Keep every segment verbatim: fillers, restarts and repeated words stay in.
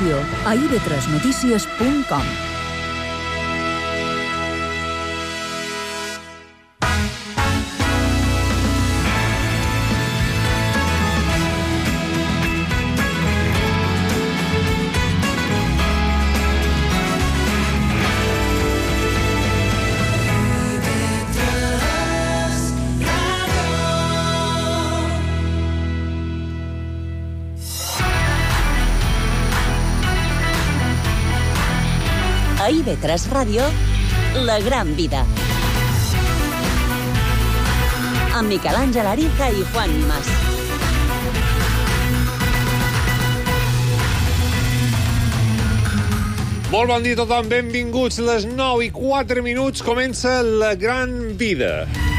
informació a i be tres notícies punt com. A i be tres Ràdio, La Gran Vida. Amb Miquel Àngel Ariza i Juan Mas. Molt bon dia a tothom, benvinguts. Les nou i quatre minuts comença La Gran Vida.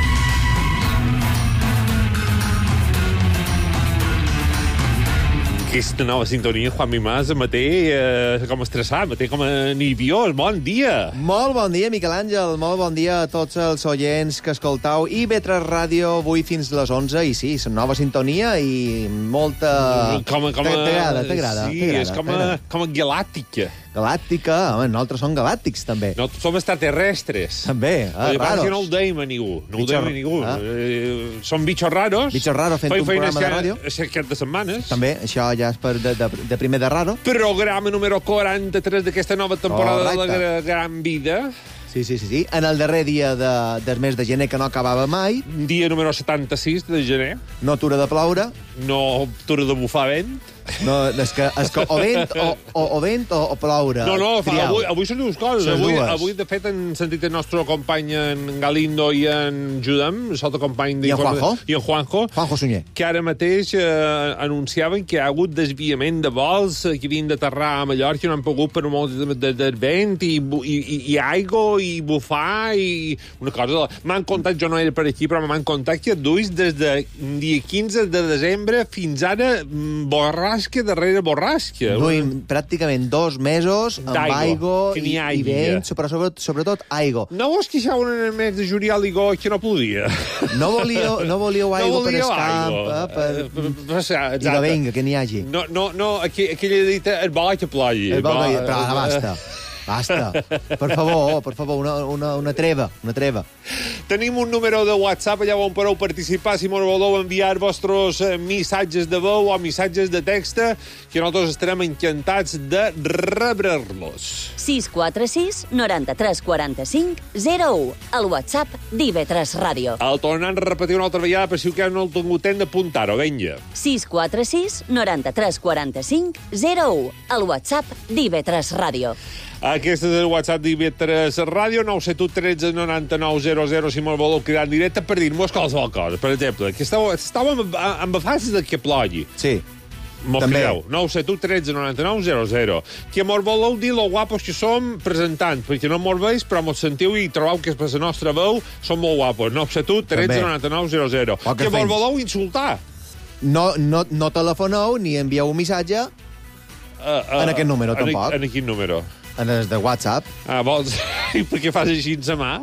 Aquesta nova sintonia, Juan Mas, em té eh, com estressat, em té com a nerviós. Bon dia! Molt bon dia, Miquel Àngel. Molt bon dia a tots els oients que escoltau i be tres Ràdio avui fins les onze. I sí, és nova sintonia i molta... Com a, com a... T'agrada, t'agrada. Sí, és com a, com a galàctica. Galàctica, home, nosaltres som galàctics, també. No, som extraterrestres. També, ah, raros. raros. Que no ho deim a ningú. No Bicho, ho deim a ningú. ah. Eh, som bitxos raros. Bitxos raros fent un programa de ràdio. Aquest de setmanes. També, això ja és per de, de, de primer de raro. Programa número quaranta-tres d'aquesta nova temporada Correcte. de La Gran Vida. Sí, sí, sí, sí. En el darrer dia de, del mes de gener, que no acabava mai. Dia número setanta-sis de gener. No atura de ploure. No atura de bufar vent. No, és que, és que o vent o, o, o, vent o, o ploure. No, no, fa, Triau. avui, avui són dues coses. Són Avui, dues. avui, de fet, han sentit el nostre company en Galindo i en Judem, el sota company... I en Juanjo. I en Juanjo. Juanjo Sunyer. Que ara mateix eh, anunciaven que hi ha hagut desviament de vols eh, que havien d'aterrar a Mallorca i no han pogut per molt de, de, de vent i, i, i, i aigua i bufar i una cosa... M'han contat, jo no era per aquí, però m'han contat que duis des de dia quinze de desembre fins ara mm, borrasca darrere borrasca. Duim pràcticament dos mesos amb aigua que i, n'hi i hagi. vent, però sobretot, sobretot aigua. No vos queixaven en el mes de juliol i goig que no podia. No volíeu, no volíeu aigua no per volíeu escamp, aigua. eh, per... Eh, per- per passar, I exacte. la venga, que n'hi hagi. No, no, no, aqu aquella dita, el vol que plogui. El vol Va, de... Però ara basta. Basta. Per favor, per favor, una, una, una treva, una treva. Tenim un número de WhatsApp allà on podeu participar si mos voleu enviar vostres eh, missatges de veu o missatges de text que nosaltres estarem encantats de rebre-los. sis quatre sis, noranta-tres, quaranta-cinc, zero u. El WhatsApp d'I B tres Ràdio. El tornant a repetir una altra vegada per si que no el tingut temps d'apuntar-ho, vinga. sis quatre sis, noranta-tres, quaranta-cinc, zero u. El WhatsApp d'I B tres Ràdio. Aquest és el WhatsApp d'I B tres Ràdio, nou set u tretze noranta-nou zero zero, si me'l voleu cridar en directe per dir-nos qualsevol cosa. Per exemple, que estàveu, estàveu amb, amb fases de que plogui. Sí. M'ho També. crideu. nou set u tretze noranta-nou zero zero. Que mos voleu dir lo guapos que som presentant, perquè no mos veus, però mos sentiu i trobeu que per la nostra veu som molt guapos. nou set u tretze noranta-nou zero zero. Poc Que mos fens. voleu insultar. No, no, no telefoneu ni envieu un missatge Uh, uh, En aquest número, en, tampoc. En quin número? en els de WhatsApp. Ah, vols? I per què fas així en sa mà?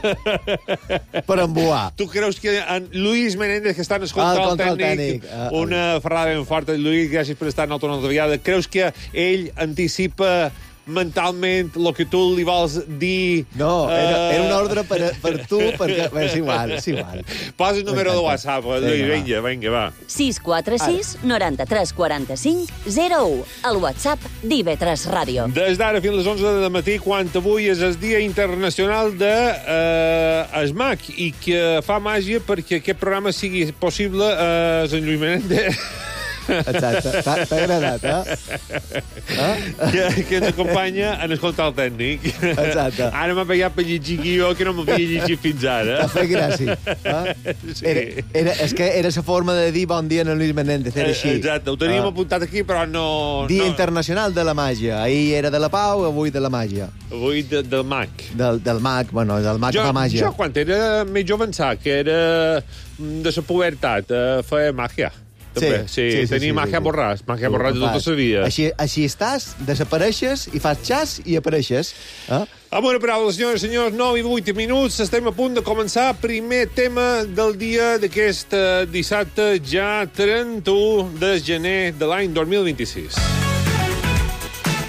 Ah? Per embuar. Tu creus que en Luis Menéndez, que està en el control, Ah, el control tècnic, tècnic. Ah, una ferrada ben forta, Luis, gràcies per estar en altra una altra vegada, creus que ell anticipa mentalment el que tu li vols dir? No, era, eh, era una ordre per, per tu, perquè... Bé, és igual, és igual. Posa el número de M'encanta. WhatsApp, Luis, vinga, vinga, va. sis quatre sis, noranta-tres, quaranta-cinc, zero u. El WhatsApp d'I B tres Ràdio. Des d'ara fins a les onze de matí, quan avui és el Dia Internacional de eh, Esmac, i que fa màgia perquè aquest programa sigui possible a eh, Sant Lluís Menéndez. Exacte. T'ha t'ha agradat, eh? eh? que, que ens acompanya en el control tècnic. Exacte. Ara m'ha pegat per llegir guió que no m'havia llegit fins ara. T'ha fet gràcia. Eh? Sí. Era, era, és que era la forma de dir bon dia en Luis Menéndez, era així. Eh, Exacte, ho teníem Ah. apuntat aquí, però no... Dia no. Internacional de la Màgia. Ahir era de la pau, avui de la màgia. Avui de, del Mac. Del, del mag, bueno, del mag Jo, que fa màgia. jo, quan era més jove, pensava que era de la pubertat, eh, feia màgia. També. Sí, sí, sí, tenia sí, màgia sí. borràs, màgia borràs de tota la vida. Així, així estàs, desapareixes i fas xas i apareixes. Eh? Amb una paraula, senyores i senyors, nou i vuit minuts, estem a punt de començar primer tema del dia d'aquest eh, dissabte, ja trenta-u de gener de l'any dos mil vint-i-sis.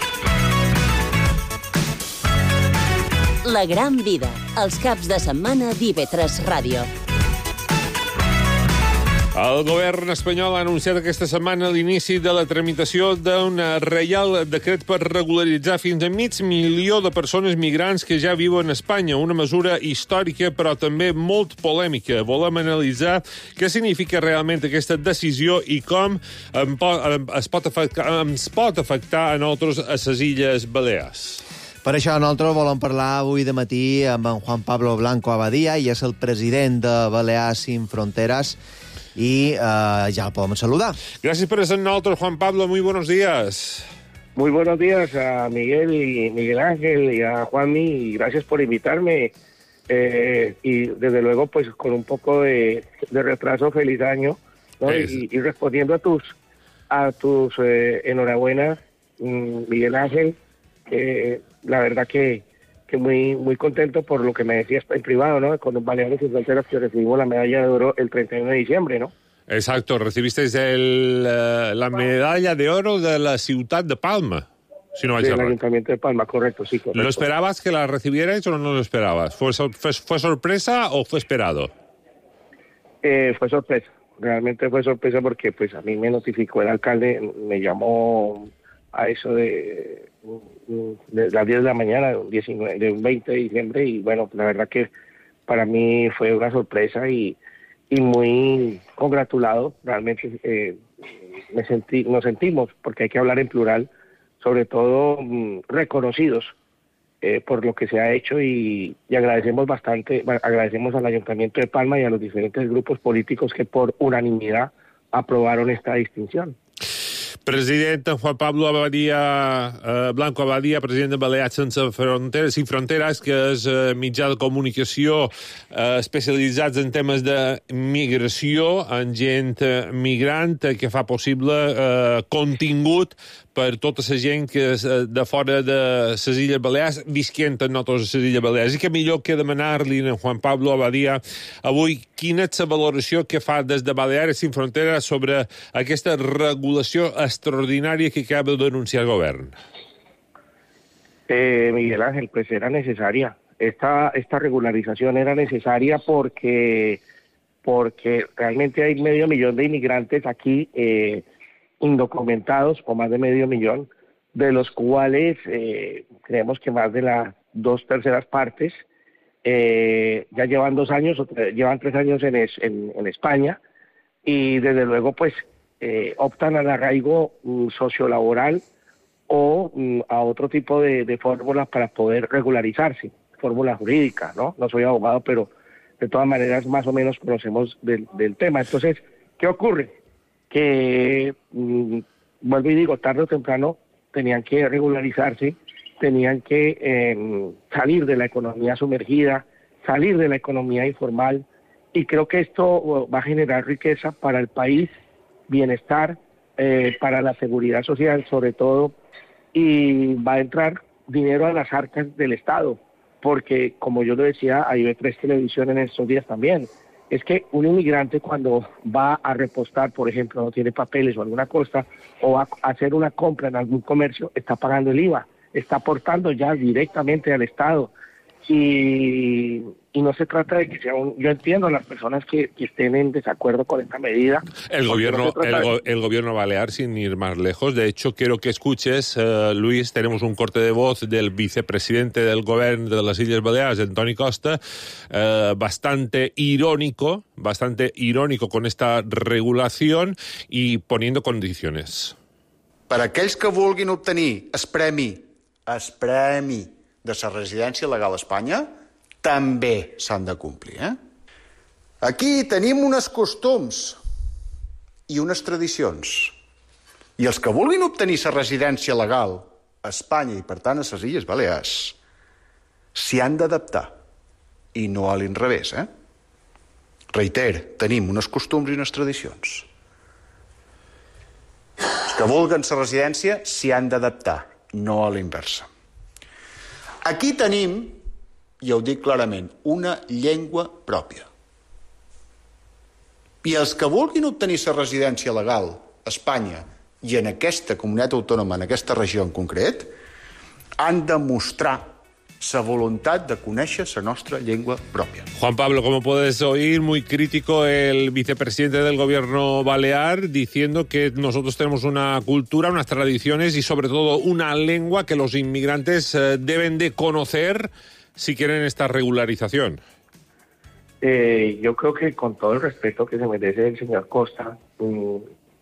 La gran vida, els caps de setmana d'I V tres Ràdio. El govern espanyol ha anunciat aquesta setmana l'inici de la tramitació d'un reial decret per regularitzar fins a mig milió de persones migrants que ja viuen a Espanya. Una mesura històrica, però també molt polèmica. Volem analitzar què significa realment aquesta decisió i com es pot afectar, ens pot afectar a nosaltres a les Illes Balears. Per això nosaltres volem parlar avui de matí amb en Juan Pablo Blanco Abadia, i és el president de Balears Sin Fronteras, y uh, ya podemos saludar. Gracias por estar con nosotros, Juan Pablo. Muy buenos días. Muy buenos días a Miguel y Miguel Ángel y a Juanmi, y gracias por invitarme. Eh, y desde luego, pues con un poco de, de retraso, feliz año, ¿no? Y, y respondiendo a tus a tus eh, enhorabuena, Miguel Ángel, eh, la verdad que que muy muy contento por lo que me decías en privado, ¿no? Con los Baleares Sin Fronteras, que recibimos la medalla de oro el treinta y uno de diciembre, ¿no? Exacto, recibisteis el, uh, la medalla de oro de la ciudad de Palma, si no Del Ayuntamiento de Palma, correcto, sí, correcto. ¿Lo esperabas que la recibierais o no lo esperabas? ¿Fue, fue, fue sorpresa o fue esperado? Eh, fue sorpresa, realmente fue sorpresa porque pues a mí me notificó el alcalde, me llamó a eso de... de las diez de la mañana de un, diecinueve, de un veinte de diciembre, y bueno, la verdad que para mí fue una sorpresa y, y muy congratulado, realmente eh, me sentí, nos sentimos, porque hay que hablar en plural, sobre todo mmm, reconocidos eh, por lo que se ha hecho, y, y agradecemos bastante, agradecemos al Ayuntamiento de Palma y a los diferentes grupos políticos que por unanimidad aprobaron esta distinción. President Juan Pablo Abadia, eh, Blanco Abadia, president de Balears Sense Fronteres, Sin Fronteres, que és eh, mitjà de comunicació eh, especialitzats en temes de migració, en gent eh, migrant, eh, que fa possible eh, contingut per tota la gent que és de fora de les Illes Balears, visquent en nosaltres a les Illes Balears. I que millor que demanar-li a Juan Pablo Abadia avui quina és la valoració que fa des de Balears Sin Fronteres sobre aquesta regulació extraordinària que acaba de denunciar el govern. Eh, Miguel Ángel, pues era necesaria. Esta, esta regularización era necesaria porque, porque realmente hay medio millón de inmigrantes aquí eh, indocumentados, o más de medio millón, de los cuales eh, creemos que más de las dos terceras partes eh, ya llevan dos años, o tre- llevan tres años en, es, en, en España, y desde luego pues eh, optan al arraigo mm, sociolaboral o mm, a otro tipo de, de fórmulas para poder regularizarse, fórmulas jurídicas, ¿no? No soy abogado, pero de todas maneras más o menos conocemos del, del tema. Entonces, ¿qué ocurre? Que, mmm, vuelvo y digo, tarde o temprano tenían que regularizarse, tenían que eh, salir de la economía sumergida, salir de la economía informal, y creo que esto va a generar riqueza para el país, bienestar, eh, para la seguridad social sobre todo, y va a entrar dinero a las arcas del Estado, porque como yo lo decía, hay V tres Televisión en estos días también, es que un inmigrante cuando va a repostar, por ejemplo, no tiene papeles o alguna cosa, o va a hacer una compra en algún comercio, está pagando el I V A, está aportando ya directamente al Estado. Y, y no se trata de que sea un... Yo entiendo a las personas que, que estén en desacuerdo con esta medida. El gobierno, no el, go, el gobierno balear, sin ir más lejos, de hecho, quiero que escuches, uh, Luis, tenemos un corte de voz del vicepresidente del gobierno de las Illes Balears, Antoni Costa, uh, bastante irónico, bastante irónico con esta regulación y poniendo condiciones. Per a aquells que vulguin obtenir el premi, el premi de la residència legal a Espanya, també s'han de complir. Eh? Aquí tenim uns costums i unes tradicions. I els que vulguin obtenir la residència legal a Espanya i, per tant, a les Illes Balears, s'hi han d'adaptar. I no a l'inrevés, eh? Reiter, tenim uns costums i unes tradicions. Els que vulguen la residència s'hi han d'adaptar, no a l'inversa. Aquí tenim, i ho dic clarament, una llengua pròpia. I els que vulguin obtenir la residència legal a Espanya i en aquesta comunitat autònoma, en aquesta regió en concret, han de mostrar la voluntat de conèixer la nostra llengua pròpia. Juan Pablo, como puedes oír, muy crítico el vicepresidente del gobierno balear, diciendo que nosotros tenemos una cultura, unas tradiciones y sobre todo una lengua que los inmigrantes eh, deben de conocer si quieren esta regularización. Eh, yo creo que con todo el respeto que se merece el señor Costa, um,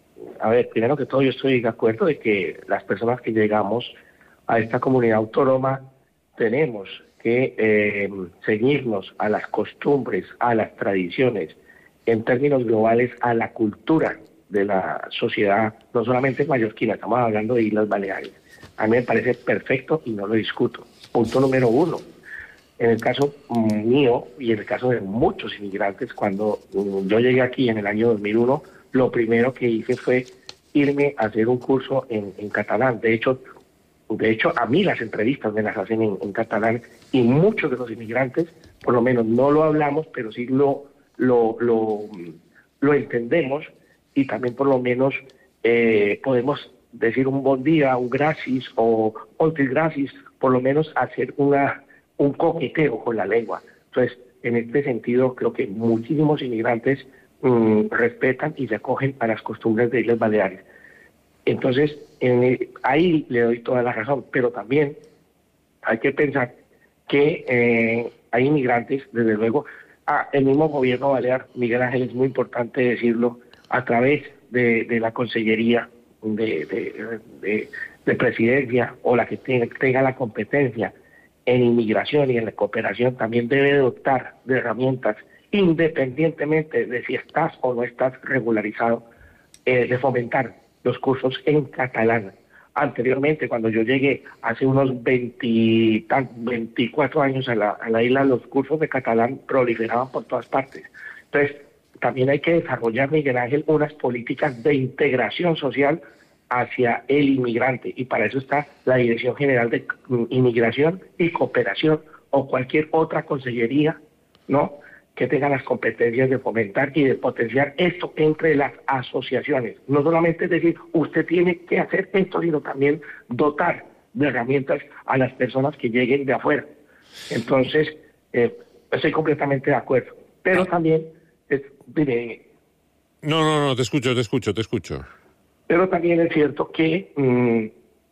a ver, primero que todo yo estoy de acuerdo de que las personas que llegamos a esta comunidad autónoma tenemos que eh, ceñirnos a las costumbres, a las tradiciones, en términos globales a la cultura de la sociedad, no solamente mallorquina, estamos hablando de Islas Baleares. A mí me parece perfecto y no lo discuto. Punto número uno. En el caso mío y en el caso de muchos inmigrantes, cuando um, yo llegué aquí en el año dos mil uno, lo primero que hice fue irme a hacer un curso en, en catalán. De hecho, de hecho, a mí las entrevistas me las hacen en, en catalán y muchos de los inmigrantes, por lo menos no lo hablamos, pero sí lo, lo, lo, lo entendemos y también por lo menos eh, podemos decir un buen día, un gracias o moltes gracias, por lo menos hacer una, un coqueteo con la lengua. Entonces, en este sentido, creo que muchísimos inmigrantes mmm, respetan y se acogen a las costumbres de Islas Baleares. Entonces, en el, ahí le doy toda la razón, pero también hay que pensar que eh, hay inmigrantes, desde luego, ah, el mismo gobierno balear, Miguel Ángel, es muy importante decirlo, a través de, de la Consellería de, de, de, de Presidencia o la que tenga, tenga la competencia en inmigración y en la cooperación, también debe dotar de herramientas, independientemente de si estás o no estás regularizado, eh, de fomentar los cursos en catalán. Anteriormente, cuando yo llegué hace unos veinte, veinticuatro años a la, a la isla, los cursos de catalán proliferaban por todas partes. Entonces, también hay que desarrollar, Miguel Ángel, unas políticas de integración social hacia el inmigrante, y para eso está la Dirección General de Inmigración y Cooperación o cualquier otra consellería, ¿no?, que tenga las competencias de fomentar y de potenciar esto entre las asociaciones. No solamente decir, usted tiene que hacer esto, sino también dotar de herramientas a las personas que lleguen de afuera. Entonces, eh, estoy completamente de acuerdo. Pero también, es, dime, No, no, no, te escucho, te escucho, te escucho. Pero también es cierto que mmm,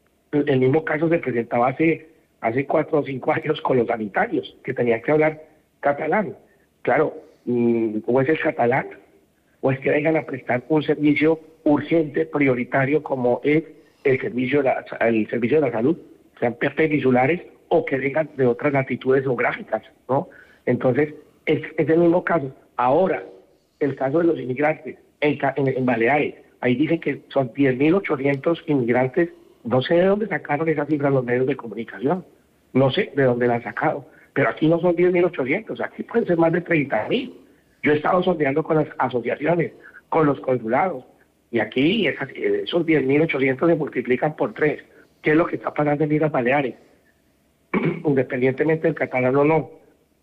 el mismo caso se presentaba hace, hace cuatro o cinco años con los sanitarios, que tenían que hablar catalán. Claro, o es el catalán, o es que vengan a prestar un servicio urgente, prioritario, como es el servicio de la, el servicio de la salud, sean peninsulares o que vengan de otras latitudes geográficas, ¿no? Entonces, es, es el mismo caso. Ahora, el caso de los inmigrantes en, en, en Baleares, ahí dicen que son diez mil ochocientos inmigrantes, no sé de dónde sacaron esa cifra los medios de comunicación, no sé de dónde la han sacado. Pero aquí no son diez mil ochocientos, aquí pueden ser más de treinta mil. Yo he estado sondeando con las asociaciones, con los consulados, y aquí esas, esos diez mil ochocientos se multiplican por tres. ¿Qué es lo que está pasando en Islas Baleares? Independientemente del catalán o no,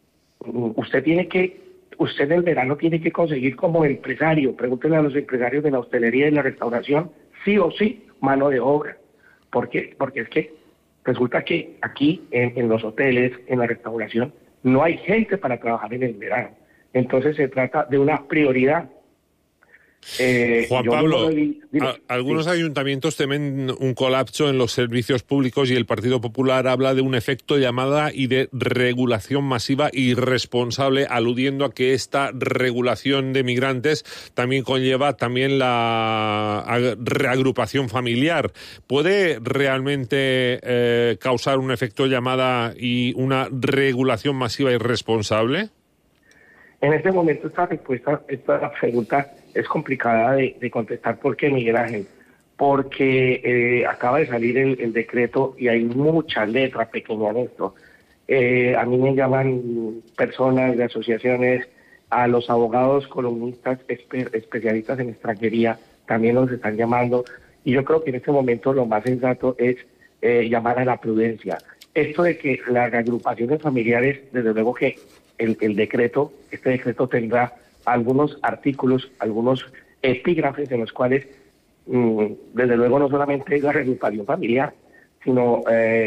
usted tiene que, usted en el verano tiene que conseguir como empresario, pregúntenle a los empresarios de la hostelería y la restauración, sí o sí, mano de obra. ¿Por qué? Porque es que resulta que aquí, en, en los hoteles, en la restauración, no hay gente para trabajar en el verano. Entonces se trata de una prioridad. Eh, Juan Pablo, no vi, dime, a, algunos sí. ayuntamientos temen un colapso en los servicios públicos y el Partido Popular habla de un efecto llamada y de regulación masiva irresponsable, aludiendo a que esta regulación de migrantes también conlleva también la reagrupación familiar. ¿Puede realmente eh, causar un efecto llamada y una regulación masiva irresponsable? En este momento esta respuesta, esta pregunta es complicada de, de contestar. ¿Por qué, Miguel Ángel? Porque eh, acaba de salir el, el decreto y hay mucha letra pequeña en esto. Eh, a mí me llaman personas de asociaciones, a los abogados columnistas espe- especialistas en extranjería, también los están llamando, y yo creo que en este momento lo más sensato es eh, llamar a la prudencia. Esto de que las reagrupaciones familiares, desde luego que el, el decreto, este decreto tendrá algunos artículos, algunos epígrafes en los cuales, mmm, desde luego, no solamente es la reagrupación familiar, sino eh,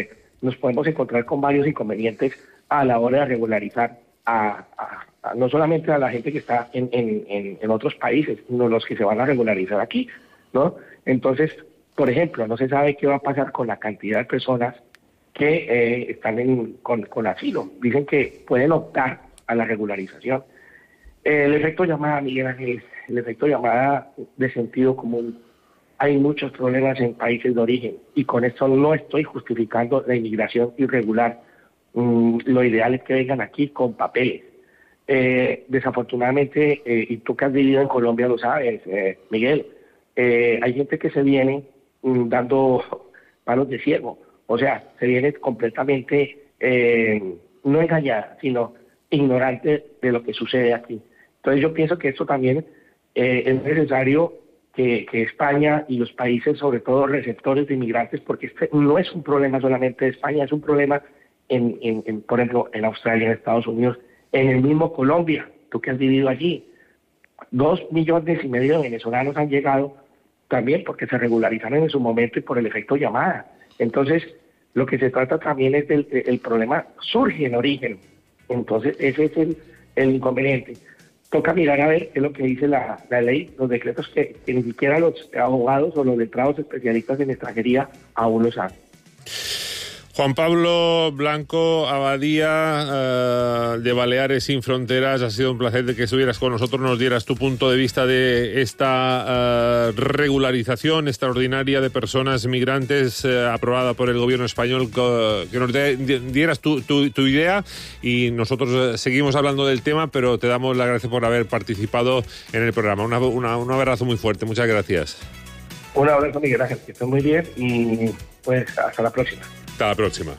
nos podemos encontrar con varios inconvenientes a la hora de regularizar a, a, a no solamente a la gente que está en, en, en, en otros países, sino los que se van a regularizar aquí, ¿no? Entonces, por ejemplo, no se sabe qué va a pasar con la cantidad de personas que eh, están en, con, con asilo. Dicen que pueden optar a la regularización. El efecto llamada, Miguel Ángel, el efecto llamada de sentido común. Hay muchos problemas en países de origen y con esto no estoy justificando la inmigración irregular. Mm, lo ideal es que vengan aquí con papeles. Eh, desafortunadamente, eh, y tú que has vivido en Colombia lo sabes, eh, Miguel, eh, hay gente que se viene mm, dando palos de ciego. O sea, se viene completamente, eh, no engañada, sino ignorante de lo que sucede aquí. Entonces yo pienso que esto también eh, es necesario que, que España y los países, sobre todo receptores de inmigrantes, porque este no es un problema solamente de España, es un problema, en, en, en, por ejemplo, en Australia, en Estados Unidos, en el mismo Colombia, tú que has vivido allí. Dos millones y medio de venezolanos han llegado también porque se regularizaron en su momento y por el efecto llamada. Entonces, lo que se trata también es del el problema surge en origen. Entonces, ese es el, el inconveniente. Toca mirar a ver qué es lo que dice la, la ley, los decretos que, que ni siquiera los abogados o los letrados especialistas en extranjería aún lo saben. Juan Pablo Blanco Abadía, eh, de Baleares Sin Fronteras, ha sido un placer de que estuvieras con nosotros, nos dieras tu punto de vista de esta eh, regularización extraordinaria de personas migrantes eh, aprobada por el gobierno español, que, que nos de, dieras tu, tu, tu idea, y nosotros seguimos hablando del tema, pero te damos las gracias por haber participado en el programa. Una, una, un abrazo muy fuerte, muchas gracias. Un abrazo, Miguel Ángel, que estén muy bien y pues hasta la próxima. Hasta la próxima.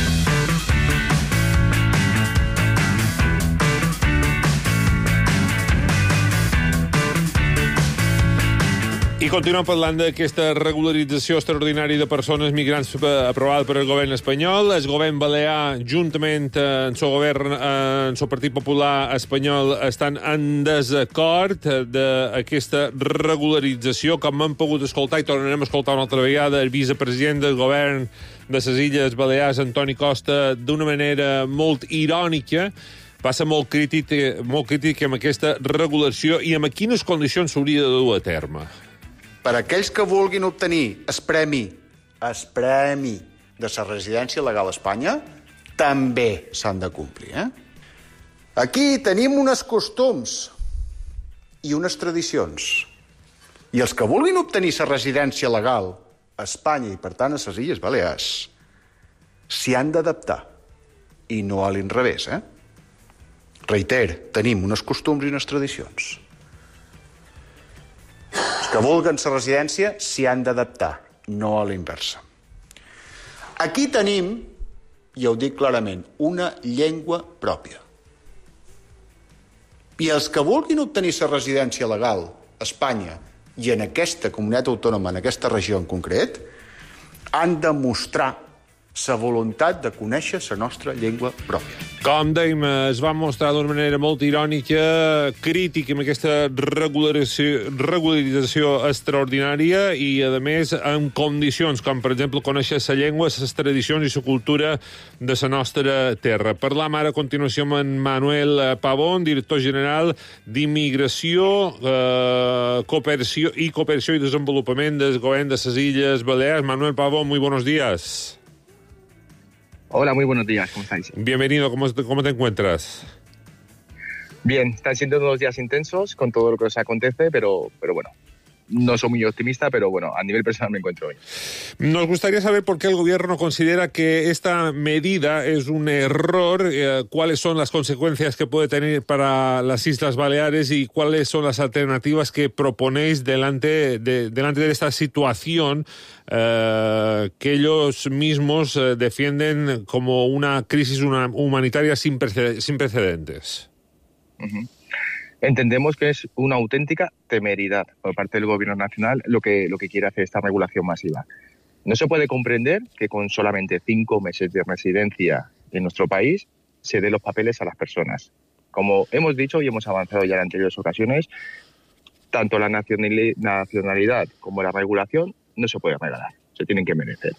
I continuem parlant d'aquesta regularització extraordinària de persones migrants aprovada per el govern espanyol. El govern balear, juntament amb el seu govern, amb el seu Partit Popular espanyol, estan en desacord d'aquesta regularització. Com hem pogut escoltar, i tornarem a escoltar una altra vegada, el vicepresident del govern de les Illes Balears, Antoni Costa, d'una manera molt irònica, va ser molt crític, molt crític amb aquesta regulació i amb quines condicions s'hauria de dur a terme. Per a aquells que vulguin obtenir el premi, el premi de la residència legal a Espanya, també s'han de complir. Eh? Aquí tenim uns costums i unes tradicions. I els que vulguin obtenir la residència legal a Espanya i, per tant, a les Illes Balears, s'hi han d'adaptar. I no a l'inrevés, eh? Reiter, tenim uns costums i unes tradicions. Els que vulguen la residència s'hi han d'adaptar, no a la inversa. Aquí tenim, i ho dic clarament, una llengua pròpia. I els que vulguin obtenir la residència legal a Espanya i en aquesta comunitat autònoma, en aquesta regió en concret, han de mostrar la voluntat de conèixer la nostra llengua pròpia. Com dèiem, es va mostrar d'una manera molt irònica, crítica amb aquesta regularització, regularització extraordinària i, a més, en condicions com, per exemple, conèixer la llengua, les tradicions i la cultura de la nostra terra. Parlam ara a continuació amb en Manuel Pavón, director general d'Immigració eh, cooperació i Cooperació i Desenvolupament del Govern de les Illes Balears. Manuel Pavón, muy buenos días. Hola, muy buenos días, ¿cómo estáis? Bienvenido, ¿cómo, cómo te encuentras? Bien, están siendo unos días intensos con todo lo que os acontece, pero, pero bueno, no soy muy optimista, pero bueno, a nivel personal me encuentro bien. Nos gustaría saber por qué el gobierno considera que esta medida es un error, eh, cuáles son las consecuencias que puede tener para las Islas Baleares y cuáles son las alternativas que proponéis delante de, delante de esta situación eh, que ellos mismos eh, defienden como una crisis una, humanitaria sin, preced- sin precedentes. Uh-huh. Entendemos que es una auténtica temeridad por parte del Gobierno nacional lo que, lo que quiere hacer esta regulación masiva. No se puede comprender que con solamente cinco meses de residencia en nuestro país se den los papeles a las personas. Como hemos dicho y hemos avanzado ya en anteriores ocasiones, tanto la nacionalidad como la regulación no se puede regalar, se tienen que merecer.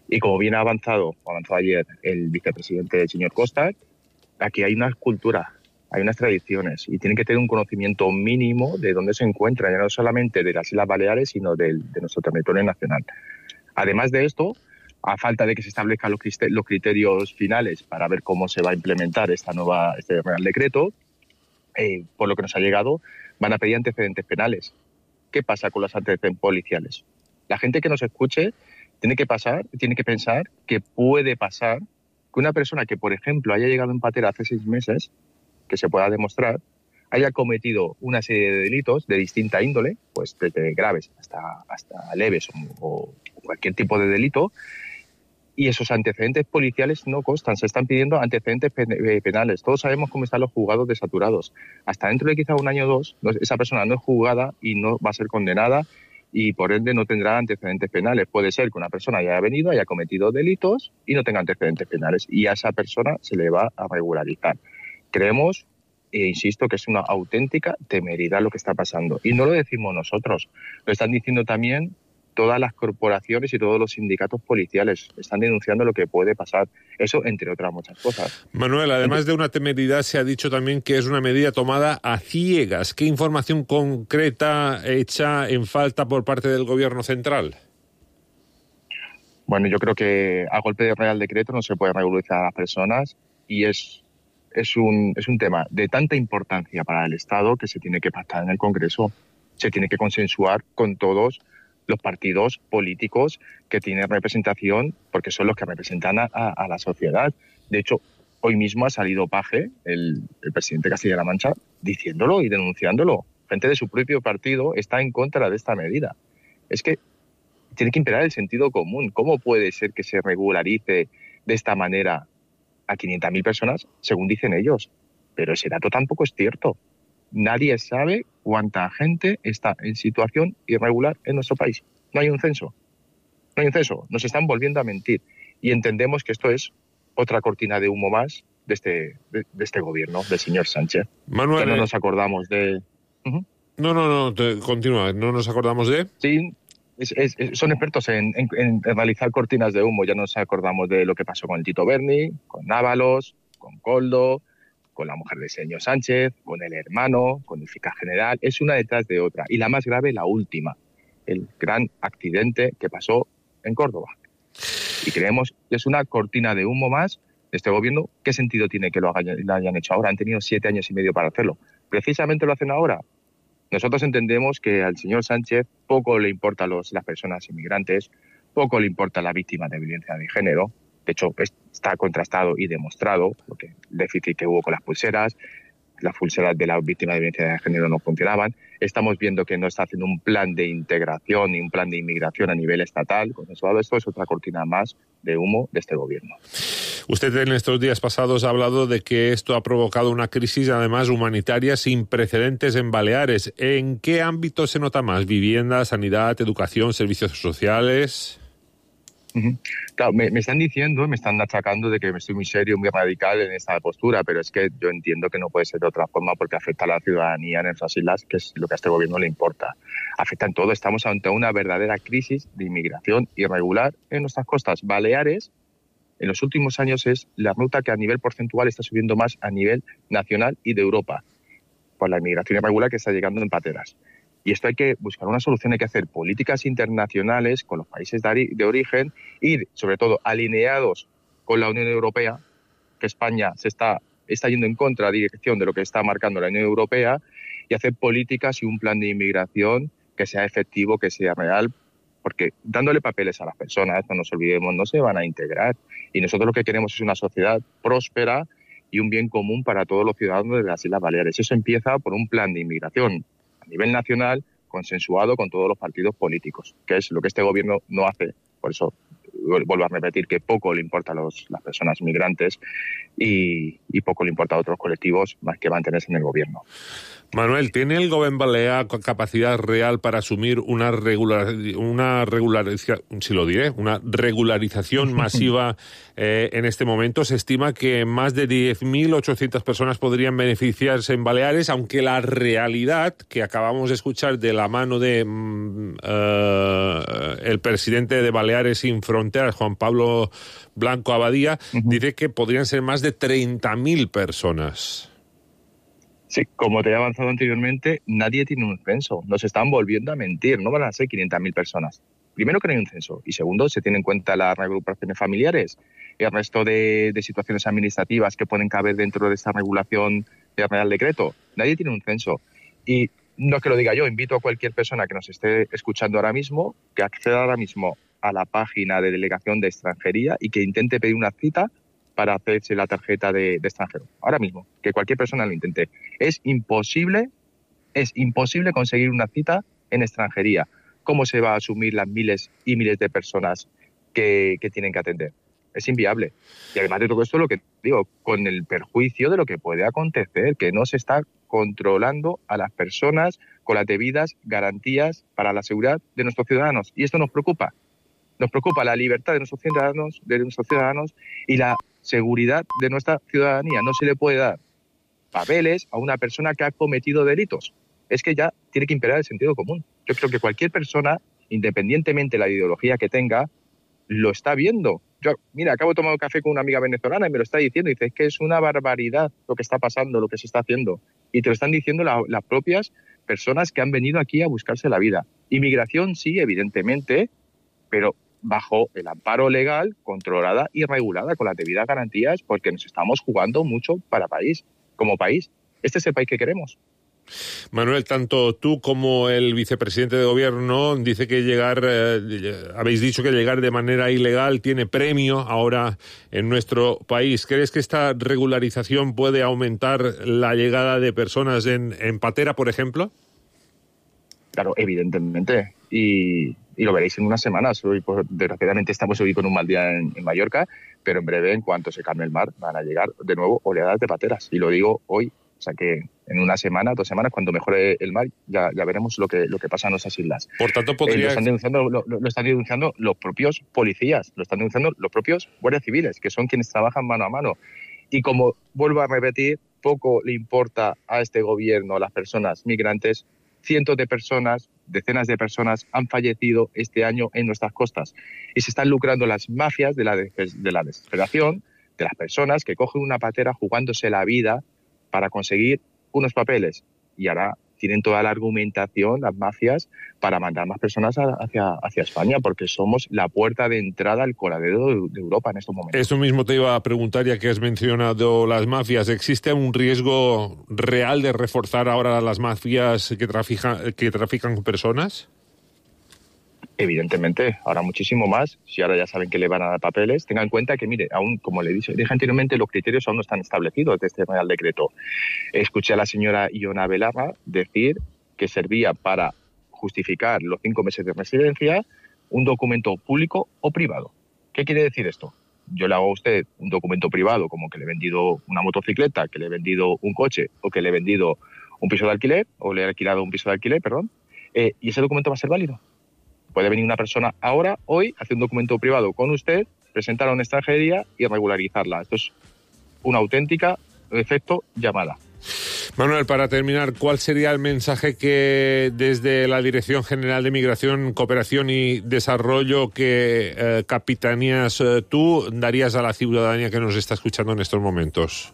Y como bien ha avanzado, o avanzó ayer el vicepresidente, el señor Costa, aquí hay una cultura, hay unas tradiciones y tienen que tener un conocimiento mínimo de dónde se encuentran, ya no solamente de las Islas Baleares, sino de, de nuestro territorio nacional. Además de esto, a falta de que se establezcan los, los criterios finales para ver cómo se va a implementar esta nueva, este Real Decreto, eh, por lo que nos ha llegado, van a pedir antecedentes penales. ¿Qué pasa con los antecedentes policiales? La gente que nos escuche tiene que pasar, tiene que pensar que puede pasar que una persona que, por ejemplo, haya llegado en patera hace seis meses, que se pueda demostrar, haya cometido una serie de delitos de distinta índole, pues desde graves hasta, hasta leves o, o cualquier tipo de delito, y esos antecedentes policiales no constan, se están pidiendo antecedentes penales. Todos sabemos cómo están los juzgados desaturados. Hasta dentro de quizá un año o dos, esa persona no es juzgada y no va a ser condenada y por ende no tendrá antecedentes penales. Puede ser que una persona haya venido, haya cometido delitos y no tenga antecedentes penales y a esa persona se le va a regularizar. Creemos, e insisto, que es una auténtica temeridad lo que está pasando. Y no lo decimos nosotros, lo están diciendo también todas las corporaciones y todos los sindicatos policiales. Están denunciando lo que puede pasar. Eso, entre otras muchas cosas. Manuel, además de una temeridad, se ha dicho también que es una medida tomada a ciegas. ¿Qué información concreta hecha en falta por parte del Gobierno central? Bueno, yo creo que a golpe de Real Decreto no se puede regularizar a las personas y es... Es un, es un tema de tanta importancia para el Estado que se tiene que pactar en el Congreso, se tiene que consensuar con todos los partidos políticos que tienen representación, porque son los que representan a, a la sociedad. De hecho, hoy mismo ha salido Paje, el, el presidente de Castilla-La Mancha, diciéndolo y denunciándolo. Gente de su propio partido está en contra de esta medida. Es que tiene que imperar el sentido común. ¿Cómo puede ser que se regularice de esta manera a quinientas mil personas, según dicen ellos? Pero ese dato tampoco es cierto. Nadie sabe cuánta gente está en situación irregular en nuestro país. No hay un censo. No hay un censo. Nos están volviendo a mentir. Y entendemos que esto es otra cortina de humo más de este, de, de este gobierno, del señor Sánchez. Manuel, que no nos acordamos de... Uh-huh. No, no, no, te, continúa. ¿No nos acordamos de...? Sí. Es, es, es, son expertos en, en, en realizar cortinas de humo. Ya nos acordamos de lo que pasó con el Tito Berni, con Ábalos, con Koldo, con la mujer del señor Sánchez, con el hermano, con el fiscal general. Es una detrás de otra. Y la más grave, la última, el gran accidente que pasó en Córdoba. Y creemos que es una cortina de humo más de este gobierno. ¿Qué sentido tiene que lo hayan, lo hayan hecho ahora? Han tenido siete años y medio para hacerlo. ¿Precisamente lo hacen ahora? Nosotros entendemos que al señor Sánchez poco le importa a los, las personas inmigrantes, poco le importa a las víctimas de violencia de género. De hecho, está contrastado y demostrado porque el déficit que hubo con las pulseras, las pulseras de las víctimas de violencia de género no funcionaban. Estamos viendo que no está haciendo un plan de integración ni un plan de inmigración a nivel estatal. Consensuado, esto es otra cortina más de humo de este gobierno. Usted en estos días pasados ha hablado de que esto ha provocado una crisis, además, humanitaria sin precedentes en Baleares. ¿En qué ámbito se nota más? ¿Vivienda, sanidad, educación, servicios sociales? Uh-huh. Claro, me, me están diciendo, me están achacando de que estoy muy serio, muy radical en esta postura, pero es que yo entiendo que no puede ser de otra forma porque afecta a la ciudadanía en nuestras islas, que es lo que a este gobierno le importa. Afecta en todo. Estamos ante una verdadera crisis de inmigración irregular en nuestras costas. Baleares, en los últimos años, es la ruta que a nivel porcentual está subiendo más a nivel nacional y de Europa, por la inmigración irregular que está llegando en pateras. Y esto hay que buscar una solución, hay que hacer políticas internacionales con los países de, de origen, ir sobre todo alineados con la Unión Europea, que España se está, está yendo en contra de dirección de lo que está marcando la Unión Europea, y hacer políticas y un plan de inmigración que sea efectivo, que sea real, porque dándole papeles a las personas, no nos olvidemos, no se van a integrar. Y nosotros lo que queremos es una sociedad próspera y un bien común para todos los ciudadanos de las Islas Baleares. Eso empieza por un plan de inmigración a nivel nacional, consensuado con todos los partidos políticos, que es lo que este gobierno no hace. Por eso vuelvo a repetir que poco le importa a los, las personas migrantes y, y poco le importa a otros colectivos más que mantenerse en el gobierno. Manuel, ¿tiene el Gobierno balear capacidad real para asumir una regular, una regularización, si lo diré, una regularización masiva eh, en este momento? Se estima que más de diez mil ochocientas personas podrían beneficiarse en Baleares, aunque la realidad que acabamos de escuchar de la mano de mm, uh, el presidente de Baleares Sin Fronteras, Juan Pablo Blanco Abadía, uh-huh. dice que podrían ser más de treinta mil personas. Sí, como te he avanzado anteriormente, nadie tiene un censo. Nos están volviendo a mentir. No van a ser quinientas mil personas. Primero, que no hay un censo. Y segundo, se tienen en cuenta las reagrupaciones familiares y el resto de, de situaciones administrativas que pueden caber dentro de esta regulación del Real Decreto. Nadie tiene un censo. Y no es que lo diga yo, invito a cualquier persona que nos esté escuchando ahora mismo que acceda ahora mismo a la página de Delegación de Extranjería y que intente pedir una cita para hacerse la tarjeta de, de extranjero. Ahora mismo, que cualquier persona lo intente. Es imposible, es imposible conseguir una cita en extranjería. ¿Cómo se va a asumir las miles y miles de personas que, que tienen que atender? Es inviable. Y además de todo esto, lo que digo, con el perjuicio de lo que puede acontecer, que no se está controlando a las personas con las debidas garantías para la seguridad de nuestros ciudadanos. Y esto nos preocupa. Nos preocupa la libertad de nuestros ciudadanos, de nuestros ciudadanos y la seguridad de nuestra ciudadanía. No se le puede dar papeles a una persona que ha cometido delitos. Es que ya tiene que imperar el sentido común. Yo creo que cualquier persona, independientemente de la ideología que tenga, lo está viendo. Yo, mira, acabo de tomar un café con una amiga venezolana y me lo está diciendo. Y dice, es que es una barbaridad lo que está pasando, lo que se está haciendo. Y te lo están diciendo la, las propias personas que han venido aquí a buscarse la vida. Inmigración sí, evidentemente, pero bajo el amparo legal, controlada y regulada con las debidas garantías, porque nos estamos jugando mucho para país, como país. Este es el país que queremos. Manuel, tanto tú como el vicepresidente de Gobierno dice que llegar, eh, habéis dicho que llegar de manera ilegal tiene premio ahora en nuestro país. ¿Crees que esta regularización puede aumentar la llegada de personas en, en patera, por ejemplo? Claro, evidentemente. Y, y lo veréis en unas semanas. Hoy, pues, desgraciadamente estamos hoy con un mal día en, en Mallorca, pero en breve, en cuanto se calme el mar, van a llegar de nuevo oleadas de pateras. Y lo digo hoy. O sea que en una semana, dos semanas, cuando mejore el mar, ya, ya veremos lo que, lo que pasa en nuestras islas. Por tanto, podría... Eh, lo, están denunciando, lo, lo están denunciando los propios policías, lo están denunciando los propios guardias civiles, que son quienes trabajan mano a mano. Y como vuelvo a repetir, poco le importa a este gobierno, a las personas migrantes. Cientos de personas, decenas de personas han fallecido este año en nuestras costas. Y se están lucrando las mafias de la, de, de la desesperación de las personas que cogen una patera jugándose la vida para conseguir unos papeles. Y ahora tienen toda la argumentación, las mafias, para mandar más personas hacia, hacia España, porque somos la puerta de entrada al coladero de Europa en estos momentos. Eso mismo te iba a preguntar, ya que has mencionado las mafias. ¿Existe un riesgo real de reforzar ahora las mafias que trafican, que trafican con personas? Evidentemente, ahora muchísimo más. Si ahora ya saben que le van a dar papeles, tengan en cuenta que, mire, aún, como le dije, dije anteriormente, los criterios aún no están establecidos de este Real Decreto. Escuché a la señora Iona Belarra decir que servía para justificar los cinco meses de residencia un documento público o privado. ¿Qué quiere decir esto? Yo le hago a usted un documento privado, como que le he vendido una motocicleta, que le he vendido un coche, o que le he vendido un piso de alquiler, o le he alquilado un piso de alquiler, perdón, eh, y ese documento va a ser válido. Puede venir una persona ahora, hoy, hacer un documento privado con usted, presentarla a una extranjería y regularizarla. Esto es una auténtica, en efecto, llamada. Manuel, para terminar, ¿cuál sería el mensaje que desde la Dirección General de Migración, Cooperación y Desarrollo que eh, capitaneas eh, tú darías a la ciudadanía que nos está escuchando en estos momentos?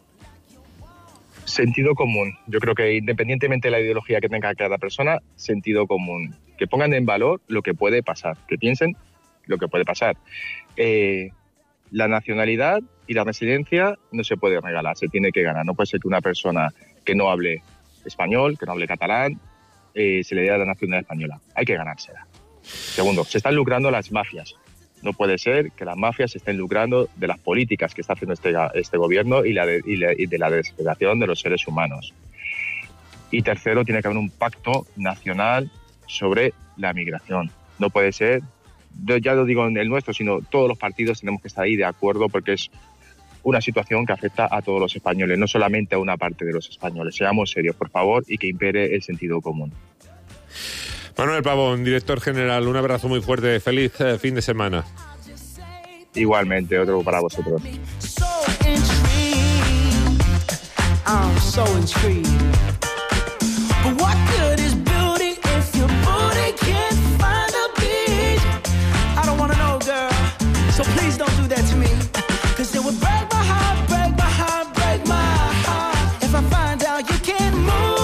Sentido común. Yo creo que independientemente de la ideología que tenga cada persona, sentido común. Que pongan en valor lo que puede pasar, que piensen lo que puede pasar. Eh, la nacionalidad y la residencia no se puede regalar, se tiene que ganar. No puede ser que una persona que no hable español, que no hable catalán, eh, se le dé la nacionalidad española. Hay que ganársela. Segundo, se están lucrando las mafias. No puede ser que las mafias se estén lucrando de las políticas que está haciendo este, este gobierno y, la de, y, la, y de la desesperación de los seres humanos. Y tercero, tiene que haber un pacto nacional sobre la migración. No puede ser, yo ya lo digo en el nuestro, sino todos los partidos tenemos que estar ahí de acuerdo, porque es una situación que afecta a todos los españoles, no solamente a una parte de los españoles. Seamos serios, por favor, y que impere el sentido común. Manuel Pavón, director general, un abrazo muy fuerte. Feliz eh, fin de semana. Igualmente, otro para vosotros. I'm so intrigued. But what good is beauty if your booty can't find a beat? I don't wanna know, girl, so please don't do that to me. Cause it would break my heart, break my heart, break my heart if I find out you can't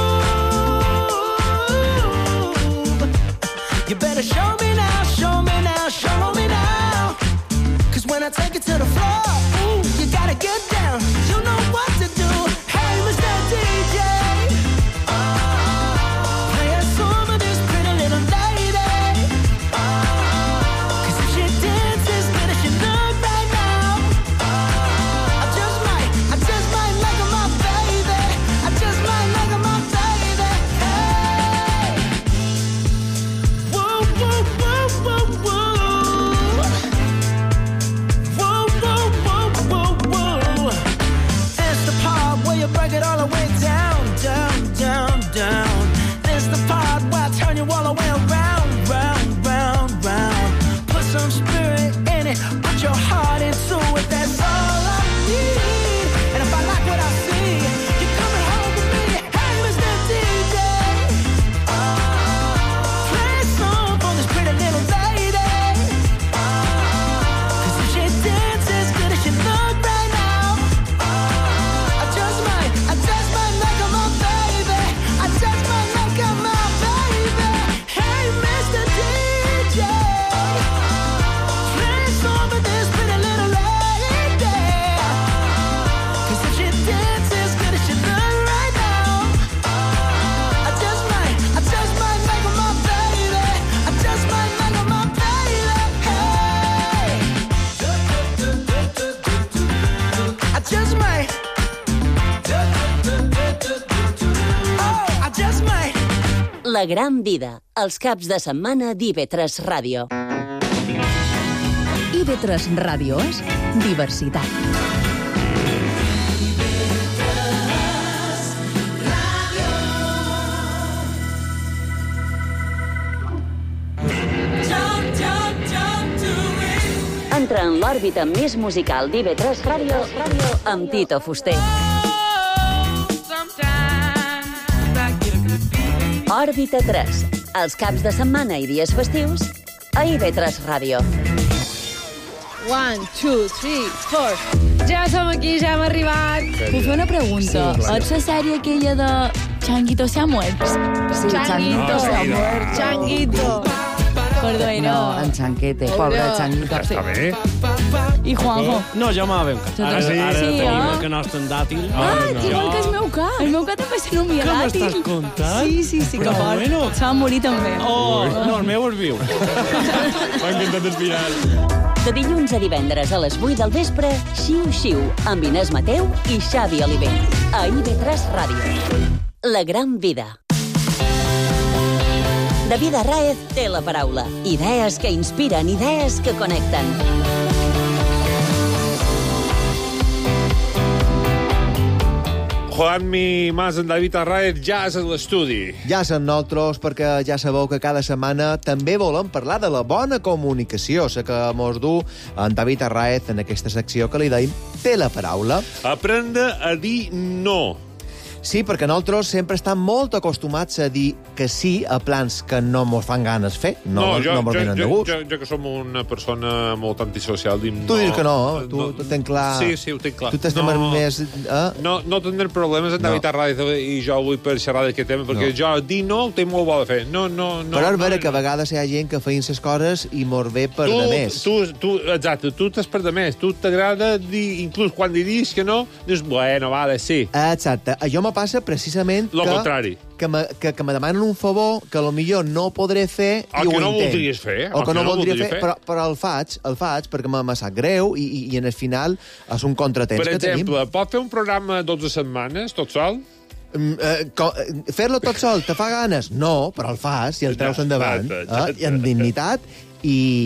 move. You better show me now, show me now, show me now. Cause when I take it to the floor, ooh, you gotta get down. You know what to do. D J, oh, play a song for this pretty little lady. Oh, cause if she dances good as she look right now, oh, I just might, I just might make her my baby. I just might make her my baby. Hey, whoa, whoa, whoa, whoa, whoa, whoa, whoa, whoa, whoa, whoa. That's the part where you break it all away. Down, down, down. This the part where I turn you all the way around, round, round, round. Put some spirit in it, put your heart into it. That's all I need. And if I like what I see, you're coming home with me. Hey, Mister D J, oh, play a song for this pretty little lady. Oh, cause if she dances good as she look right now, oh, I just might, I just might make her my baby. I just might make her my baby. Hey, Mister D J, play a song for this pretty little lady. Cause if she dances good as she look right now, I just might, I just might make her my baby. I just might make her my baby. Hey, I just might. La gran vida, els caps de setmana d'I V tres Ràdio. I V tres Ràdio és diversitat. Entra en l'òrbita més musical d'I V tres Ràdio amb Tito Fuster. Òrbita tres, els caps de setmana i dies festius a I V tres Ràdio. One, two, three, four. Ja som aquí, ja hem arribat. Puc fer una pregunta? Sí, ets la sèrie aquella de Changuito se ha muerto? Sí, Changuito se ha muerto. Changuito. Perdó, no, en Chanquete, pobre Changuito. Està bé. I Juanjo? No, ja m'ha ben cat. Ara, sí, ara sí, tenim eh? el canast en dàtil. Ah, no. Igual que el meu cat. El meu cat també se nomia dàtil. Què m'estàs contant? Sí, sí, sí, però que fort. Bueno. Se va morir també. Oh, no, el meu és viu. M'ha encantat el final. De dilluns a divendres a les vuit del vespre, Xiu Xiu, amb Inés Mateu i Xavi Oliver. A I V tres Ràdio. La gran vida. David Arráez té la paraula. Idees que inspiren, idees que connecten. Juanmi Mas, en David Arráez, ja és a l'estudi. Ja són nosaltres, perquè ja sabeu que cada setmana també volem parlar de la bona comunicació. Sé que mos du en David Arráez en aquesta secció que li deim té la paraula. Aprendre a dir no. Sí, perquè nosaltres sempre estem molt acostumats a dir que sí a plans que no mos fan ganes fer, no, no, jo, no mos venen de gust. Jo, jo, que som una persona molt antisocial, dim tu no. Tu dius que no, tu, no, tu tens clar... Sí, sí, ho tinc clar. Tu t'has no, de més... Eh? No, no tindrem problemes en David no. Arráez i jo avui per xerrar d'aquest tema, perquè no. jo dir no ho tinc molt bo de fer. No, no, no. Però és no, vera no, que a vegades hi ha gent que feien les coses i mos ve per tu, de més. Tu, tu, exacte, tu t'has per de més. Tu t'agrada dir, inclús quan dius que no, dius, bueno, vale, sí. Exacte. Jo me passa precisament lo que, contrari. Que me, que, que me demanen un favor que potser no podré fer o i ho que no intent. voldries fer. O, o que, que no, no voldria fer, fer. Però, però el faig, el faig perquè me, me sap greu i, i, i en el final és un contratemps per que tenim. Per exemple, pot fer un programa dotze setmanes, tot sol? Mm, eh, fer-lo tot sol te fa ganes? No, però el fas i el treus endavant. Eh? I amb dignitat i...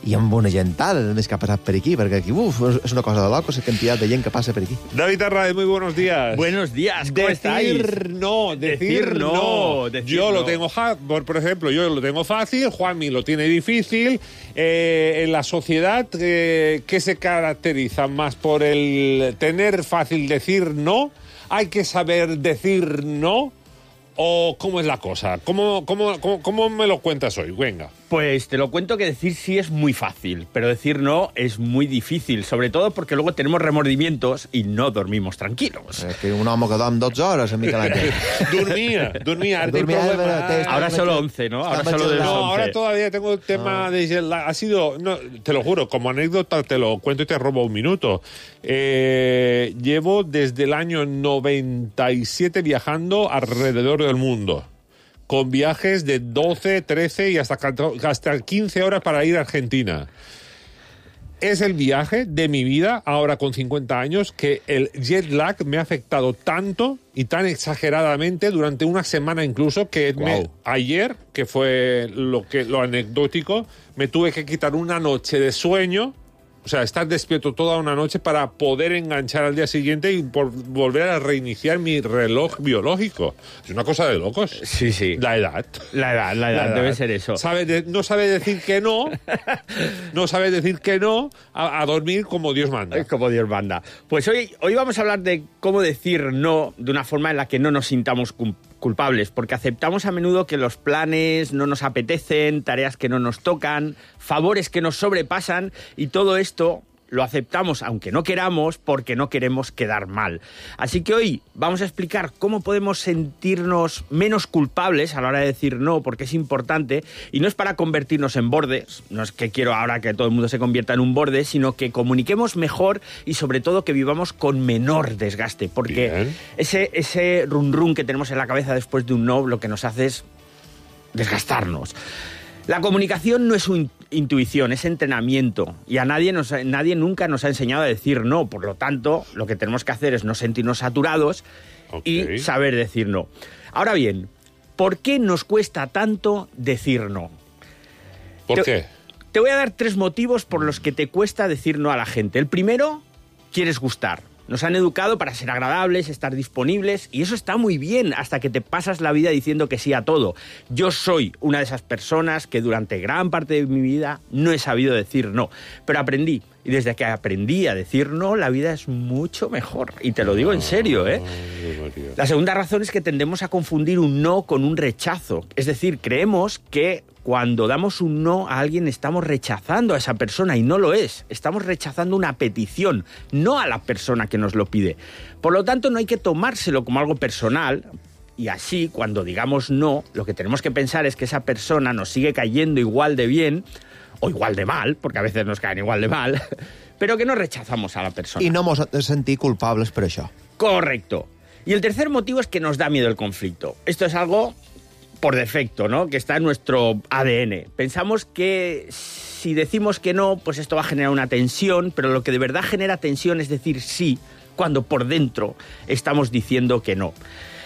i amb una gentada, més que ha passat per aquí, perquè aquí, uf, és una cosa de loco, la quantitat de gent que passa per aquí. David Arraez, muy buenos días. Buenos días, ¿cómo decir estáis? No, decir, decir no, no. decir yo no. lo tengo, por, por ejemplo, yo lo tengo fácil, Juanmi lo tiene difícil. Eh, en la sociedad, eh, ¿qué se caracteriza más por el tener fácil decir no? ¿Hay que saber decir no? ¿O cómo es la cosa? ¿Cómo, cómo, cómo, cómo me lo cuentas hoy? Venga. Pues te lo cuento que decir sí es muy fácil, pero decir no es muy difícil, sobre todo porque luego tenemos remordimientos y no dormimos tranquilos. Es que un home que dorm dotze hores, a Miquel Àngel. Dormía, dormía. Ahora, Dormía, tengo problema. pero te- Ahora solo once, ¿no? Ahora solo de No, los ahora once. todavía tengo el tema de jet lag. Ha sido, no, te lo juro, como anécdota te lo cuento y te robo un minuto. Eh, llevo desde el año noventa y siete viajando alrededor del mundo, con viajes de doce, trece y hasta, hasta quince horas para ir a Argentina. Es el viaje de mi vida, ahora con cincuenta años, que el jet lag me ha afectado tanto y tan exageradamente durante una semana incluso, que Wow. me, ayer, que fue lo, que, lo anecdótico, me tuve que quitar una noche de sueño, o sea, estar despierto toda una noche para poder enganchar al día siguiente y por volver a reiniciar mi reloj biológico. Es una cosa de locos. Sí, sí. La edad. La edad, la edad, debe ser eso. Sabe de- no sabe decir que no, no sabe decir que no a, a dormir como Dios manda. Es como Dios manda. Pues hoy, hoy vamos a hablar de cómo decir no de una forma en la que no nos sintamos cum- culpables, porque aceptamos a menudo que los planes no nos apetecen, tareas que no nos tocan, favores que nos sobrepasan, y todo esto lo aceptamos aunque no queramos porque no queremos quedar mal. Así que hoy vamos a explicar cómo podemos sentirnos menos culpables a la hora de decir no, porque es importante, y no es para convertirnos en bordes, no es que quiero ahora que todo el mundo se convierta en un borde, sino que comuniquemos mejor y sobre todo que vivamos con menor desgaste, porque Bien. ese, ese run run que tenemos en la cabeza después de un no lo que nos hace es desgastarnos. La comunicación no es un- intuición, es entrenamiento, y a nadie, nos, nadie nunca nos ha enseñado a decir no. Por lo tanto, lo que tenemos que hacer es no sentirnos saturados y Ok. saber decir no. Ahora bien, ¿por qué nos cuesta tanto decir no? ¿Por Te- qué? Te voy a dar tres motivos por los que te cuesta decir no a la gente. El primero, quieres gustar. Nos han educado para ser agradables, estar disponibles, y eso está muy bien hasta que te pasas la vida diciendo que sí a todo. Yo soy una de esas personas que durante gran parte de mi vida no he sabido decir no, pero aprendí. Y desde que aprendí a decir no, la vida es mucho mejor. Y te lo digo en serio, ¿eh? La segunda razón es que tendemos a confundir un no con un rechazo. Es decir, creemos que cuando damos un no a alguien estamos rechazando a esa persona, y no lo es. Estamos rechazando una petición, no a la persona que nos lo pide. Por lo tanto, no hay que tomárselo como algo personal. Y así, cuando digamos no, lo que tenemos que pensar es que esa persona nos sigue cayendo igual de bien o igual de mal, porque a veces nos caen igual de mal, pero que no rechazamos a la persona. I no mos hem de sentir culpables per això. Correcto. Y el tercer motivo es que nos da miedo el conflicto. Esto es algo por defecto, ¿no? Que está en nuestro A D N. Pensamos que si decimos que no, pues esto va a generar una tensión, pero lo que de verdad genera tensión es decir sí, cuando por dentro estamos diciendo que no.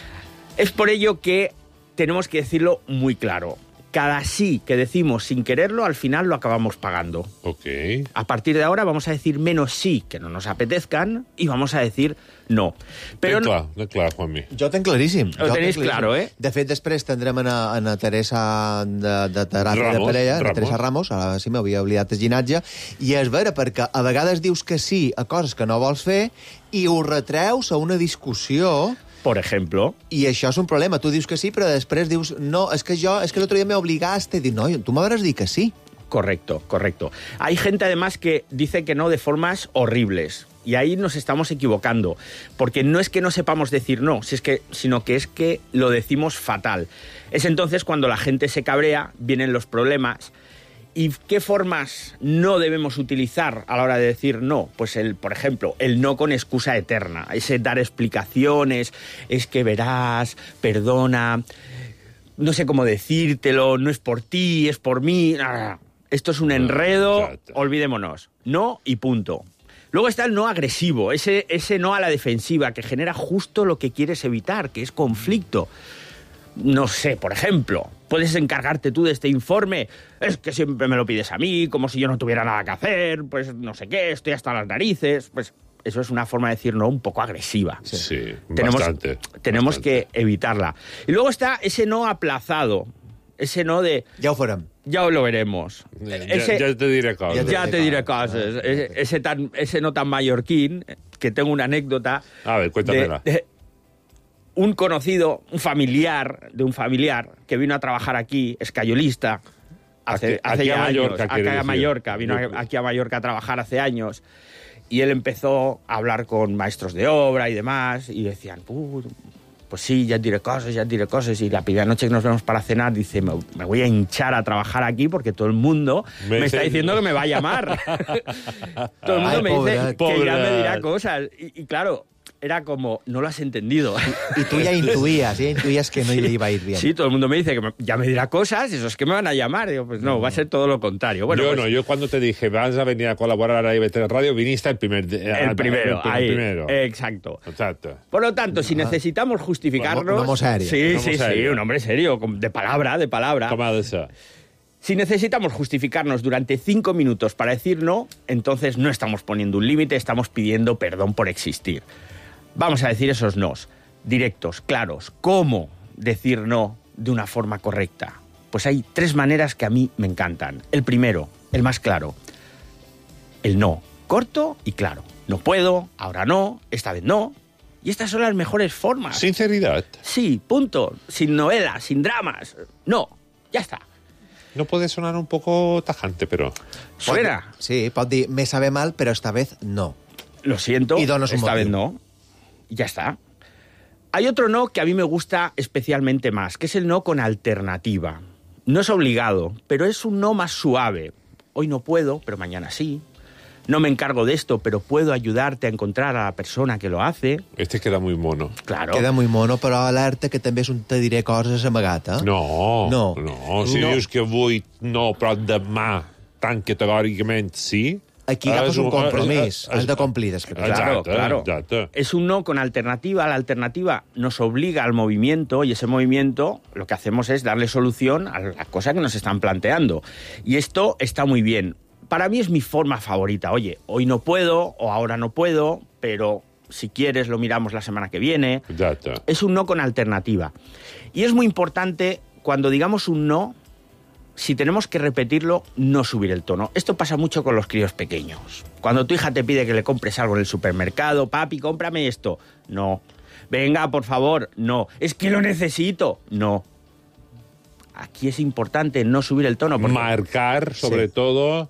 Es por ello que tenemos que decirlo muy claro. Cada sí que decimos sin quererlo, al final lo acabamos pagando. Ok. A partir de ahora vamos a decir menos sí que no nos apetezcan y vamos a decir no. Però Ten clar, ten clar, Juanmi. Jo tenc claríssim. Ho jo tenéis tenc claríssim. claro, eh? De fet, després tindrem a, a Teresa de, de teràpia Ramos, de parella, Ramos. a Teresa Ramos, ara sí m'havia oblidat el ginatge, i és vera, perquè a vegades dius que sí a coses que no vols fer i ho retreus a una discussió. Por ejemplo. I això és un problema. Tu dius que sí, però després dius, no, és que jo, és que l'altre dia me obligaste. I dic, no, tu m'hauràs dit que sí. Correcto, correcto. Hay gente además que dice que no de formas horribles. Y ahí nos estamos equivocando. Porque no es que no sepamos decir no, si es que, sino que es que lo decimos fatal. Es entonces cuando la gente se cabrea, vienen los problemas. ¿Y qué formas no debemos utilizar a la hora de decir no? Pues, el, por ejemplo, el no con excusa eterna. Ese dar explicaciones, es que verás, perdona, no sé cómo decírtelo, no es por ti, es por mí. Esto es un enredo, olvidémonos. No y punto. Luego está el no agresivo, ese, ese no a la defensiva, que genera justo lo que quieres evitar, que es conflicto. No sé, por ejemplo, puedes encargarte tú de este informe. Es que siempre me lo pides a mí, como si yo no tuviera nada que hacer, pues no sé qué, estoy hasta las narices. Pues eso es una forma de decir no un poco agresiva. Sí, sí tenemos, bastante. Tenemos bastante. que evitarla. Y luego está ese no aplazado, ese no de... Ja ho farem. Ya lo veremos. Ja, ese, ja te diré coses. Ya te diré cosas. Ese, ese, tan, ese no tan mallorquín, que tengo una anécdota... A ver, cuéntamela. De, de un conocido, un familiar, de un familiar, que vino a trabajar aquí, escayolista, hace, Aquí- hace aquí a ya Mallorca, años. quiere Acá a decir. Mallorca, vino Yo- aquí a Mallorca a trabajar hace años. Y él empezó a hablar con maestros de obra y demás, y decían, "Uh, pues sí, ya te diré cosas, ya te diré cosas". Y la primera noche que nos vemos para cenar, dice, me, me voy a hinchar a trabajar aquí porque todo el mundo me, Me está dice- diciendo que me va a llamar. Todo el mundo Ay, me dice pobret. que ya me Pobret. dirá cosas. Y, y claro, era como, no lo has entendido. Y tú ya intuías, ya intuías que no le iba a ir bien. Sí, todo el mundo me dice que me- ya me dirá cosas, eso es que me van a llamar. Digo, pues no, va a ser todo lo contrario. Bueno, yo pues, no, yo cuando te dije vas a venir a colaborar a I B tres Radio, viniste el primer... el primero, el ahí, primero. exacto. Exacto. Por lo tanto, si necesitamos justificarnos... Un hombre serio. Sí, Un hombre sí, sí, serio. un hombre serio, con- de palabra, de palabra. Com ha de ser. Si necesitamos justificarnos durante cinco minutos para decir no, entonces no estamos poniendo un límite, estamos pidiendo perdón por existir. Vamos a decir esos nos, directos, claros. ¿Cómo decir no de una forma correcta? Pues hay tres maneras que a mí me encantan. El primero, el más claro, el no, corto y claro. No puedo, ahora no, esta vez no. Y estas son las mejores formas. Sinceridad. Sí, punto. Sin novelas, sin dramas. No, ya está. No puede sonar un poco tajante, pero... Suena. Sí, pot dir, me sabe mal, pero esta vez no. Lo siento, Y donos un esta motiu. vez no. Ya está. Hay otro no que a mí me gusta especialmente más, que es el no con alternativa. No es obligado, pero es un no más suave. Hoy no puedo, pero mañana sí. No me encargo de esto, pero puedo ayudarte a encontrar a la persona que lo hace. Este queda muy mono. Claro. Queda muy mono, però alerta que també és un te diré coses amagat, eh? No, No. no. Si No. dius que avui no, però demà tan categòricament sí... Aquí agafes és un compromís, és- has de complir després. Claro, Exacte, claro. exacte. Es un no con alternativa. La alternativa nos obliga al movimiento y ese movimiento lo que hacemos es darle solución a la cosa que nos están planteando. Y esto está muy bien. Para mí es mi forma favorita. Oye, hoy no puedo o ahora no puedo, pero si quieres lo miramos la semana que viene. Exacte. Es un no con alternativa. Y es muy importante cuando digamos un no, si tenemos que repetirlo, no subir el tono. Esto pasa mucho con los críos pequeños. Cuando tu hija te pide que le compres algo en el supermercado, papi, cómprame esto. No. Venga, por favor, no. Es que lo necesito. No. Aquí es importante no subir el tono. Porque... Marcar, sobre Sí. todo,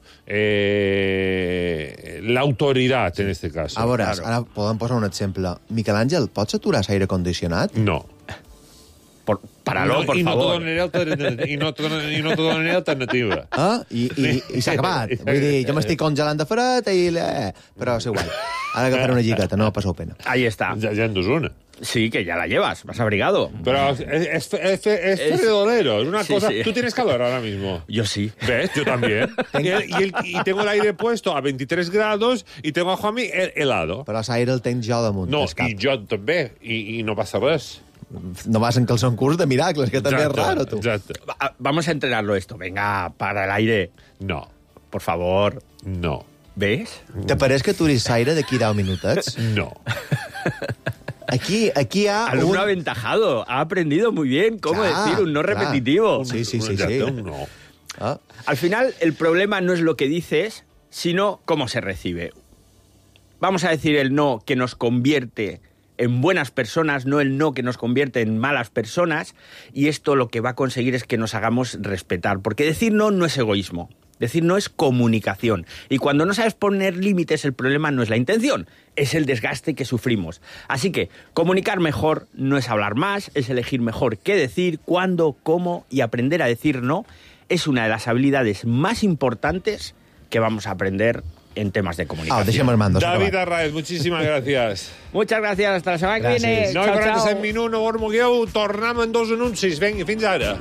eh, la autoridad, en este caso. A veure, Claro. ara podem posar un exemple. Miquel Àngel, pots aturar l'aire condicionat? No. Por... Páralo, no, por i no favor. te donaré alternativa. I no te donaré, i no te donaré alternativa. Ah? I, i, i s'ha acabat. Vull dir, jo m'estic congelant de fred i... Eh, però és igual. Ara agafaré una lligueta, no passeu pena. Ahí está. Ja, ja en dus una. Sí, que ya la llevas. Vas abrigado. Pero es, es, es, es Es- fredolero, es una Sí, cosa... sí. Tú tienes calor ahora mismo. Yo sí. ¿Ves? Yo también. y, el- y el- y tengo el aire puesto a veintitrés grados y tengo a Juanmi el- helado. Però l'aire el tens jo damunt No, del cap. i jo també, i, i no passa res. No vas en calçó en curs de miracles, que també és Exacte, raro, tu. Exacte. Va- Vamos a entrenarlo esto. Venga, para el aire. No, Por favor. no, ¿Ves? Te pareix que aturis l'aire d'aquí deu minutets? no. Aquí, aquí hi ha Alumno un... aventajado. Ha aprendido muy bien cómo Clar, decir un no clar. repetitivo. Sí, sí, sí, Exacte, sí. un no. Ah, Al final, el problema no es lo que dices, sino cómo se recibe. Vamos a decir el no que nos convierte en buenas personas, no el no que nos convierte en malas personas, y esto lo que va a conseguir es que nos hagamos respetar, porque decir no no es egoísmo. Decir no es comunicación. Y cuando no sabes poner límites, el problema no es la intención, es el desgaste que sufrimos. Así que comunicar mejor no es hablar más, es elegir mejor qué decir, cuándo, cómo, y aprender a decir no es una de las habilidades más importantes que vamos a aprender en temas de ah comunicación. deixem Armando. s'ha David acabat. Arraez, muchísimas gracias. Muchas gracias, hasta la semana que Gràcies. viene. nou i Chao, quaranta-set chao. minuts, no us mogueu, tornem en dos anuncis. Vinga, fins ara.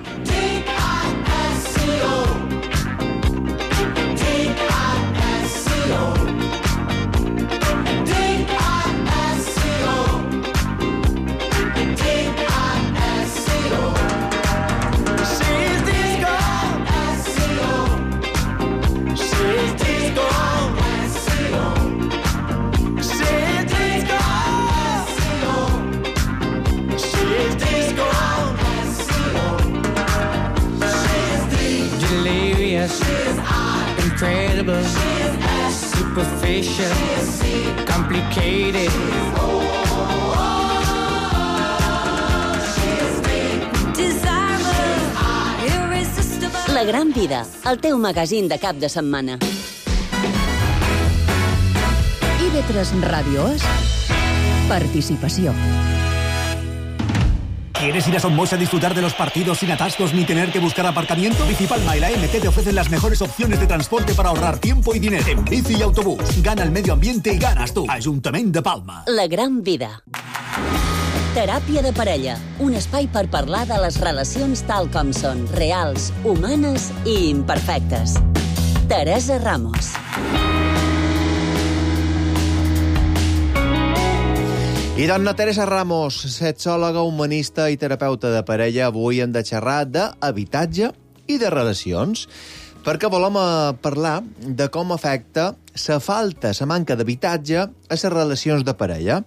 incredible, superficial, complicated. La gran vida, el teu magazín de cap de setmana. I V tres Ràdio és participació. ¿Quieres ir a Somos a disfrutar de los partidos sin atascos ni tener que buscar aparcamiento? Bici Palma y la M T te ofrecen las mejores opciones de transporte para ahorrar tiempo y dinero. En bici y autobús, gana el medio ambiente y ganas tú. Ajuntament de Palma. La gran vida. Teràpia de parella, un espai per parlar de les relacions tal com són, reals, humanes i imperfectes. Teresa Ramos. I dona Teresa Ramos, sexòloga, humanista i terapeuta de parella, avui hem de xerrar d'habitatge i de relacions, perquè volem parlar de com afecta la falta, la manca d'habitatge a les relacions de parella.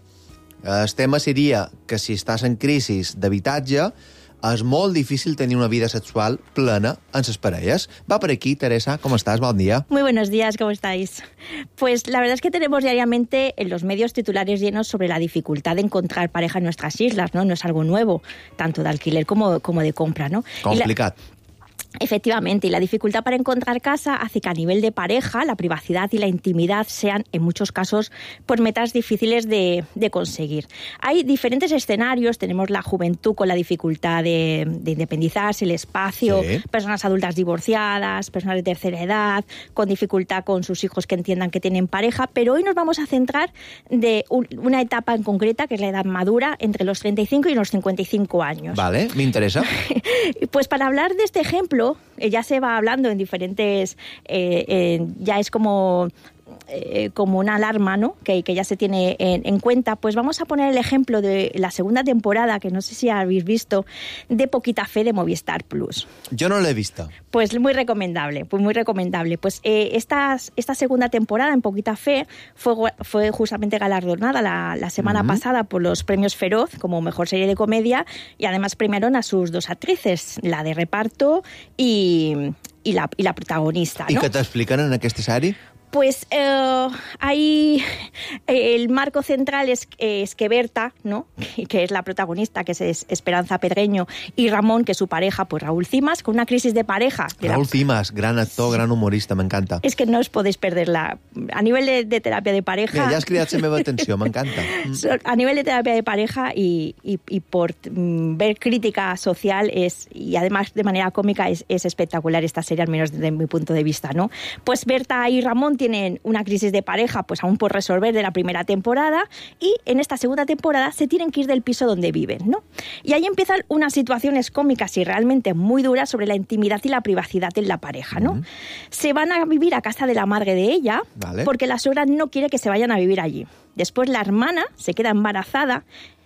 El tema seria que si estàs en crisi d'habitatge és molt difícil tenir una vida sexual plena en les parelles. Va por aquí, Teresa, ¿cómo estás? Buen día. Muy buenos días, ¿cómo estáis? Pues la verdad es que tenemos diariamente en los medios titulares llenos sobre la dificultad de encontrar pareja en nuestras islas, ¿no? No es algo nuevo, tanto de alquiler como, como de compra, ¿no? Complicado. Efectivamente, y la dificultad para encontrar casa hace que a nivel de pareja la privacidad y la intimidad sean, en muchos casos, pues metas difíciles de, de conseguir. Hay diferentes escenarios, tenemos la juventud con la dificultad de, de independizarse, el espacio, sí. Personas adultas divorciadas, personas de tercera edad, con dificultad con sus hijos que entiendan que tienen pareja, pero hoy nos vamos a centrar de un, una etapa en concreta, que es la edad madura, entre los treinta y cinco y los cincuenta y cinco años. Vale, me interesa. Pues para hablar de este ejemplo, ya se va hablando en diferentes, eh, eh, ya es como, eh, como una alarma, ¿no? Que, que ya se tiene en, en cuenta. Pues vamos a poner el ejemplo de la segunda temporada, que no sé si habéis visto, de Poquita Fe de Movistar Plus. Yo no la he visto. Pues muy recomendable, pues muy recomendable. Pues eh, esta, esta segunda temporada en Poquita Fe fue, fue justamente galardonada la, la semana uh-huh. pasada por los premios Feroz como mejor serie de comedia, y además premiaron a sus dos actrices, la de reparto y, y, la, y la protagonista, ¿no? ¿Y qué te explican en aquesta sèrie? Pues eh, ahí el marco central es, es que Berta, ¿no? Que es la protagonista, que es Esperanza Pedreño, y Ramón, que es su pareja, pues Raúl Cimas, con una crisis de pareja. Raúl la... Cimas, gran actor, gran humorista, m'encanta. Es que no os podéis perderla. A nivel de, de terapia de pareja... Mira, ja has cridat la meva atenció, m'encanta. A nivel de terapia de pareja y, y, y por mm, ver crítica social es, y además de manera cómica es, es espectacular esta serie, al menos desde mi punto de vista, ¿no? Pues Berta y Ramón tienen una crisis de pareja pues aún por resolver de la primera temporada, y en esta segunda temporada se tienen que ir del piso donde viven, ¿no? Y ahí empiezan unas situaciones cómicas y realmente muy duras sobre la intimidad y la privacidad en la pareja, ¿no? Uh-huh. Se van a vivir a casa de la madre de ella, vale, porque la suegra no quiere que se vayan a vivir allí. Después la hermana se queda embarazada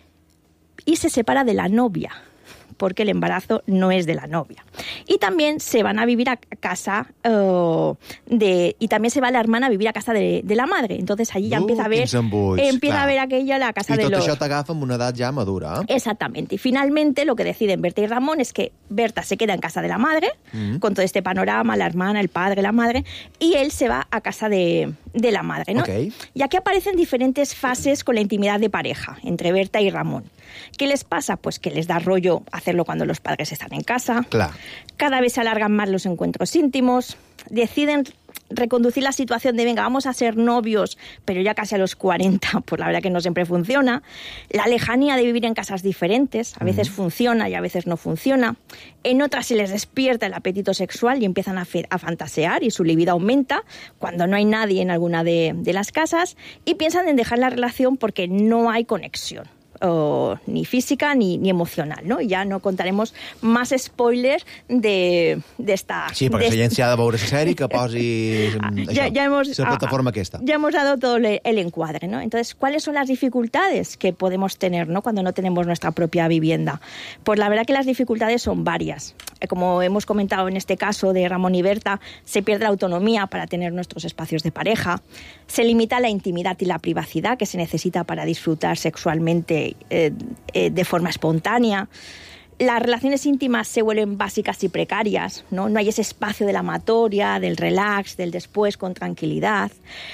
y se separa de la novia, porque el embarazo no es de la novia. Y también se van a vivir a casa uh, de... Y también se va la hermana a vivir a casa de, de la madre. Entonces allí ya uh, empieza a ver... Empieza clar. a ver aquella la casa I de los... I tot això t'agafa amb una edat ja madura. Exactamente. Y finalmente lo que deciden Berta y Ramón es que Berta se queda en casa de la madre, mm. con todo este panorama, la hermana, el padre, la madre, y él se va a casa de, de la madre, ¿no? Okay. Y aquí aparecen diferentes fases con la intimidad de pareja entre Berta y Ramón. ¿Qué les pasa? Pues que les da rollo hacerlo cuando los padres están en casa. Claro. Cada vez se alargan más los encuentros íntimos. Deciden reconducir la situación de, venga, vamos a ser novios, pero ya casi a los cuarenta, pues la verdad que no siempre funciona. La lejanía de vivir en casas diferentes, a veces uh-huh. funciona y a veces no funciona. En otras se les despierta el apetito sexual y empiezan a, fe- a fantasear, y su libido aumenta cuando no hay nadie en alguna de, de las casas, y piensan en dejar la relación porque no hay conexión. O, ni física ni, ni emocional, ¿no? Y ya no contaremos más spoilers de, de esta... Sí, perquè de la gent s'hi ha de veure la sèrie, que posi ya, això, ya hemos, la plataforma a, aquesta. Ya hemos dado todo el, el encuadre, ¿no? Entonces, ¿cuáles son las dificultades que podemos tener, ¿no? Cuando no tenemos nuestra propia vivienda? Pues la verdad que las dificultades son varias. Como hemos comentado en este caso de Ramón y Berta, se pierde la autonomía para tener nuestros espacios de pareja, se limita la intimidad y la privacidad que se necesita para disfrutar sexualmente Eh, eh, de forma espontánea. las relaciones íntimas se vuelven básicas y precarias, ¿no? No hay ese espacio de la amatoria, del relax, del después con tranquilidad.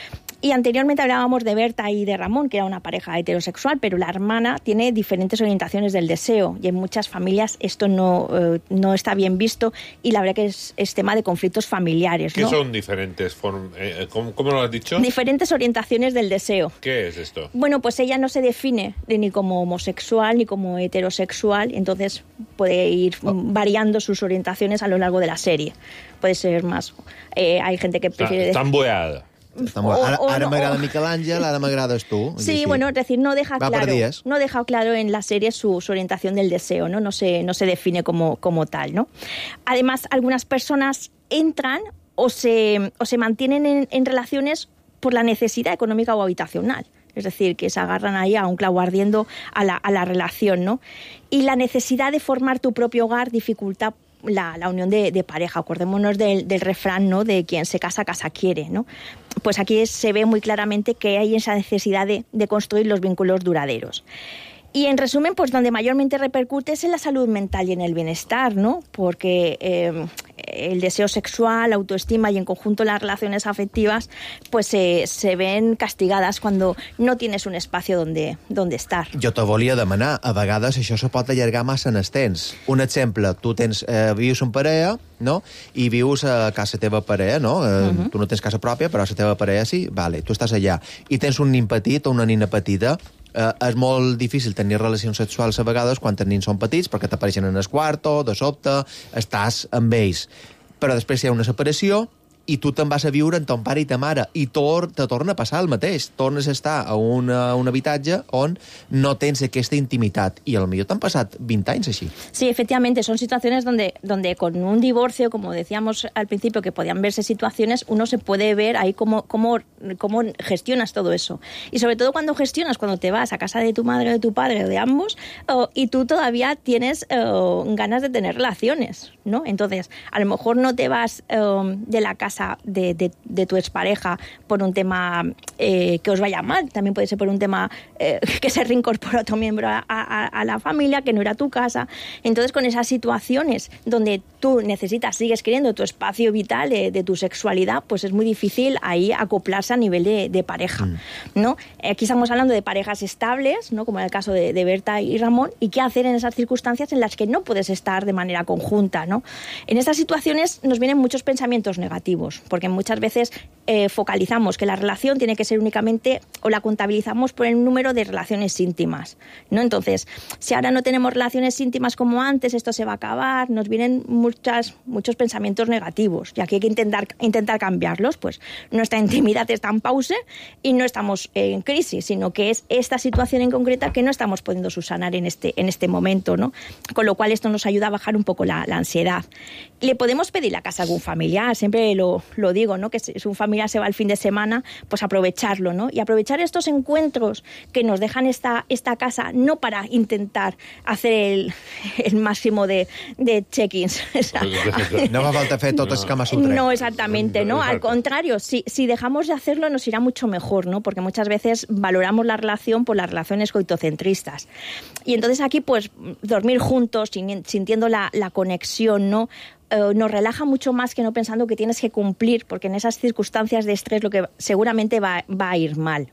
Y anteriormente hablábamos de Berta y de Ramón, que era una pareja heterosexual, pero la hermana tiene diferentes orientaciones del deseo y en muchas familias esto no, eh, no está bien visto y la verdad que es, es tema de conflictos familiares, ¿Qué ¿no? son diferentes? form- eh, ¿cómo, ¿Cómo lo has dicho? Diferentes orientaciones del deseo. ¿Qué es esto? Bueno, pues ella no se define ni como homosexual ni como heterosexual, entonces puede ir variando sus orientaciones a lo largo de la serie. Puede ser más... Eh, hay gente que prefiere... Està emboiada. Estamos, O- ara o ara no, m'agrada o- Miquel Àngel, ara m'agrades tu. Sí, Així. bueno, es decir, no deja Va per claro, días. no deja claro en la serie su, su orientación del deseo, ¿no? No se, no se define como, como tal, ¿no? Además, algunas personas entran o se, o se mantienen en, en relaciones por la necesidad económica o habitacional. Es decir, que se agarran ahí a un clavo ardiendo a la, a la relación, ¿no? Y la necesidad de formar tu propio hogar dificulta la, la unión de, de pareja. Acordémonos del, del refrán, ¿no? De quien se casa, casa quiere, ¿no? Pues aquí se ve muy claramente que hay esa necesidad de, de construir los vínculos duraderos. Y en resumen, pues donde mayormente repercute es en la salud mental y en el bienestar, ¿no? Porque eh, el deseo sexual, la autoestima y en conjunto las relaciones afectivas, pues eh, se ven castigadas cuando no tienes un espacio donde, donde estar. Jo te volia demanar, a vegades això se pot allargar massa en el temps. Un exemple, tu tens, eh, vius en parella, no? I vius a casa teva parella, no? Eh, uh-huh. Tu no tens casa pròpia, però la teva parella sí, vale, tu estàs allà. I tens un nin petit o una nina petita, eh, és molt difícil tenir relacions sexuals a vegades quan els nins són petits perquè t'apareixen en el quarto, de sobte, estàs amb ells. Però després hi ha una separació i tu te'n vas a viure amb ton pare i ta mare i tor te torna a passar el mateix. Tornes a estar a una, un habitatge on no tens aquesta intimitat i a lo millor t'han passat vint anys així. Sí, efectivamente, son situaciones donde, donde con un divorcio, como decíamos al principio, que podían verse situaciones, uno se puede ver ahí cómo, cómo, cómo gestionas todo eso. Y sobre todo cuando gestionas, cuando te vas a casa de tu madre o de tu padre o de ambos, oh, y tú todavía tienes oh, ganas de tener relaciones, ¿no? Entonces, a lo mejor no te vas oh, de la casa De, de, de tu expareja por un tema eh, que os vaya mal, también puede ser por un tema eh, que se reincorpora otro miembro a, a, a la familia, que no era tu casa. Entonces, con esas situaciones donde tú necesitas, sigues queriendo tu espacio vital de, de tu sexualidad, pues es muy difícil ahí acoplarse a nivel de, de pareja, mm. ¿no? Aquí estamos hablando de parejas estables, ¿no? Como en el caso de, de Berta y Ramón, y qué hacer en esas circunstancias en las que no puedes estar de manera conjunta, ¿no? En estas situaciones nos vienen muchos pensamientos negativos, porque muchas veces eh, focalizamos que la relación tiene que ser únicamente, o la contabilizamos por el número de relaciones íntimas, ¿no? Entonces, si ahora no tenemos relaciones íntimas como antes, esto se va a acabar, nos vienen muchas, muchos pensamientos negativos, y aquí hay que intentar, intentar cambiarlos. Pues nuestra intimidad está en pausa y no estamos en crisis, sino que es esta situación en concreta que no estamos pudiendo subsanar en este, en este momento, ¿no? Con lo cual esto nos ayuda a bajar un poco la, la ansiedad. Le podemos pedir la casa a algún familiar, siempre lo lo digo, ¿no? Que si un familiar se va el fin de semana, pues aprovecharlo, ¿no? Y aprovechar estos encuentros que nos dejan esta, esta casa, no para intentar hacer el, el máximo de, de check-ins. O sea, no va falta fer tot el Kama Sutra. No, exactamente, ¿no? Al contrario, si, si dejamos de hacerlo nos irá mucho mejor, ¿no? Porque muchas veces valoramos la relación por las relaciones coitocentristas. Y entonces aquí, pues, dormir juntos, sintiendo la, la conexión, ¿no? Uh, nos relaja mucho más que no pensando que tienes que cumplir, porque en esas circunstancias de estrés lo que seguramente va, va a ir mal.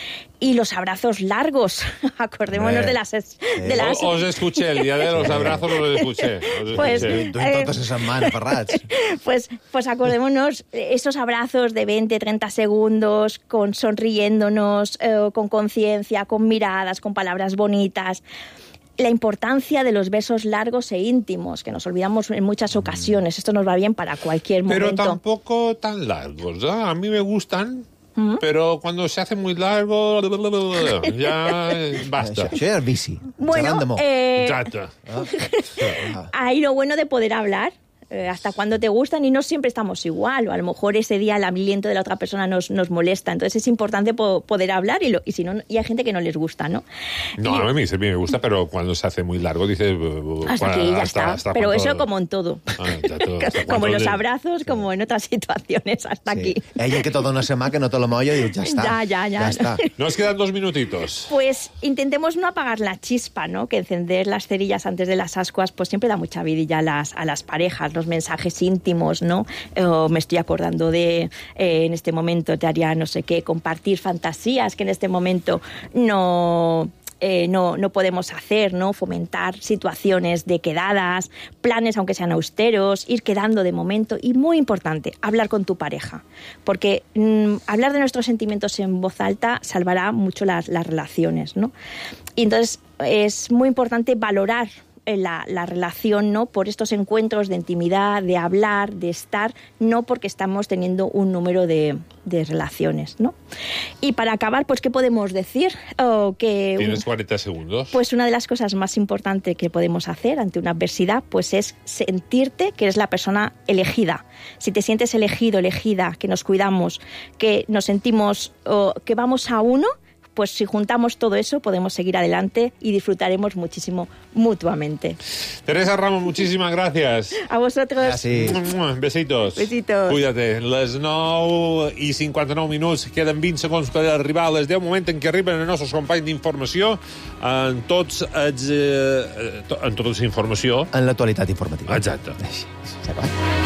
Y los abrazos largos, acordémonos eh, de las... De las... Os escuché, el día de los abrazos los escuché. Os pues, escuché. Tu eh, totes esas manos, Ferrats. Pues, pues acordémonos esos abrazos de veinte, treinta segundos, con sonriéndonos, eh, con conciencia, con miradas, con palabras bonitas. La importancia de los besos largos e íntimos, que nos olvidamos en muchas ocasiones. Esto nos va bien para cualquier momento. Pero tampoco tan largos, ¿eh? A mí me gustan, ¿Mm? Pero cuando se hace muy largo, ya basta. Això ja és vici. Bueno, eh... Exacte. Ahí lo bueno de poder hablar, eh, hasta cuándo te gustan y no siempre estamos igual, o a lo mejor ese día el aliento de la otra persona nos, nos molesta, entonces es importante po poder hablar y, lo, y si no, y hay gente que no les gusta, ¿no? No, y, a mí, a mí me gusta, pero cuando se hace muy largo dices... Hasta aquí ya está, hasta pero eso todo... como en todo, ah, todo como en los de... abrazos, sí. Como en otras situaciones, hasta sí. Aquí. Ella que todo no se ma, que no te lo molla, y ya está. Ya, ya, ya. ya está. Nos quedan dos minutitos. Pues intentemos no apagar la chispa, ¿no? Que encender las cerillas antes de las ascuas, pues siempre da mucha vidilla a las, a las parejas, los mensajes íntimos, ¿no? O me estoy acordando de, eh, en este momento te haría no sé qué, compartir fantasías que en este momento no... Eh, no, no podemos hacer, ¿no? Fomentar situaciones de quedadas, planes aunque sean austeros, ir quedando de momento y muy importante, hablar con tu pareja, porque mmm, hablar de nuestros sentimientos en voz alta salvará mucho las, las relaciones, ¿no? Y entonces es muy importante valorar La, la relación, ¿no? Por estos encuentros de intimidad, de hablar, de estar, no porque estamos teniendo un número de, de relaciones, ¿no? Y para acabar, pues, ¿qué podemos decir? Oh, que Tienes cuarenta segundos. Pues una de las cosas más importantes que podemos hacer ante una adversidad, pues es sentirte que eres la persona elegida. Si te sientes elegido, elegida, que nos cuidamos, que nos sentimos, oh, que vamos a uno, pues si juntamos todo eso podemos seguir adelante y disfrutaremos muchísimo mutuamente. Teresa Ramos, muchísimas gracias. A vosotros. Gràcies. Besitos. Besitos. Cuida't. Les nou i cinquanta-nou minuts, queden vint segons per arribar a les deu, moment en què arriben els nostres companys d'informació en tots els... Eh, en tota la informació. En l'actualitat informativa. Exacte. Així,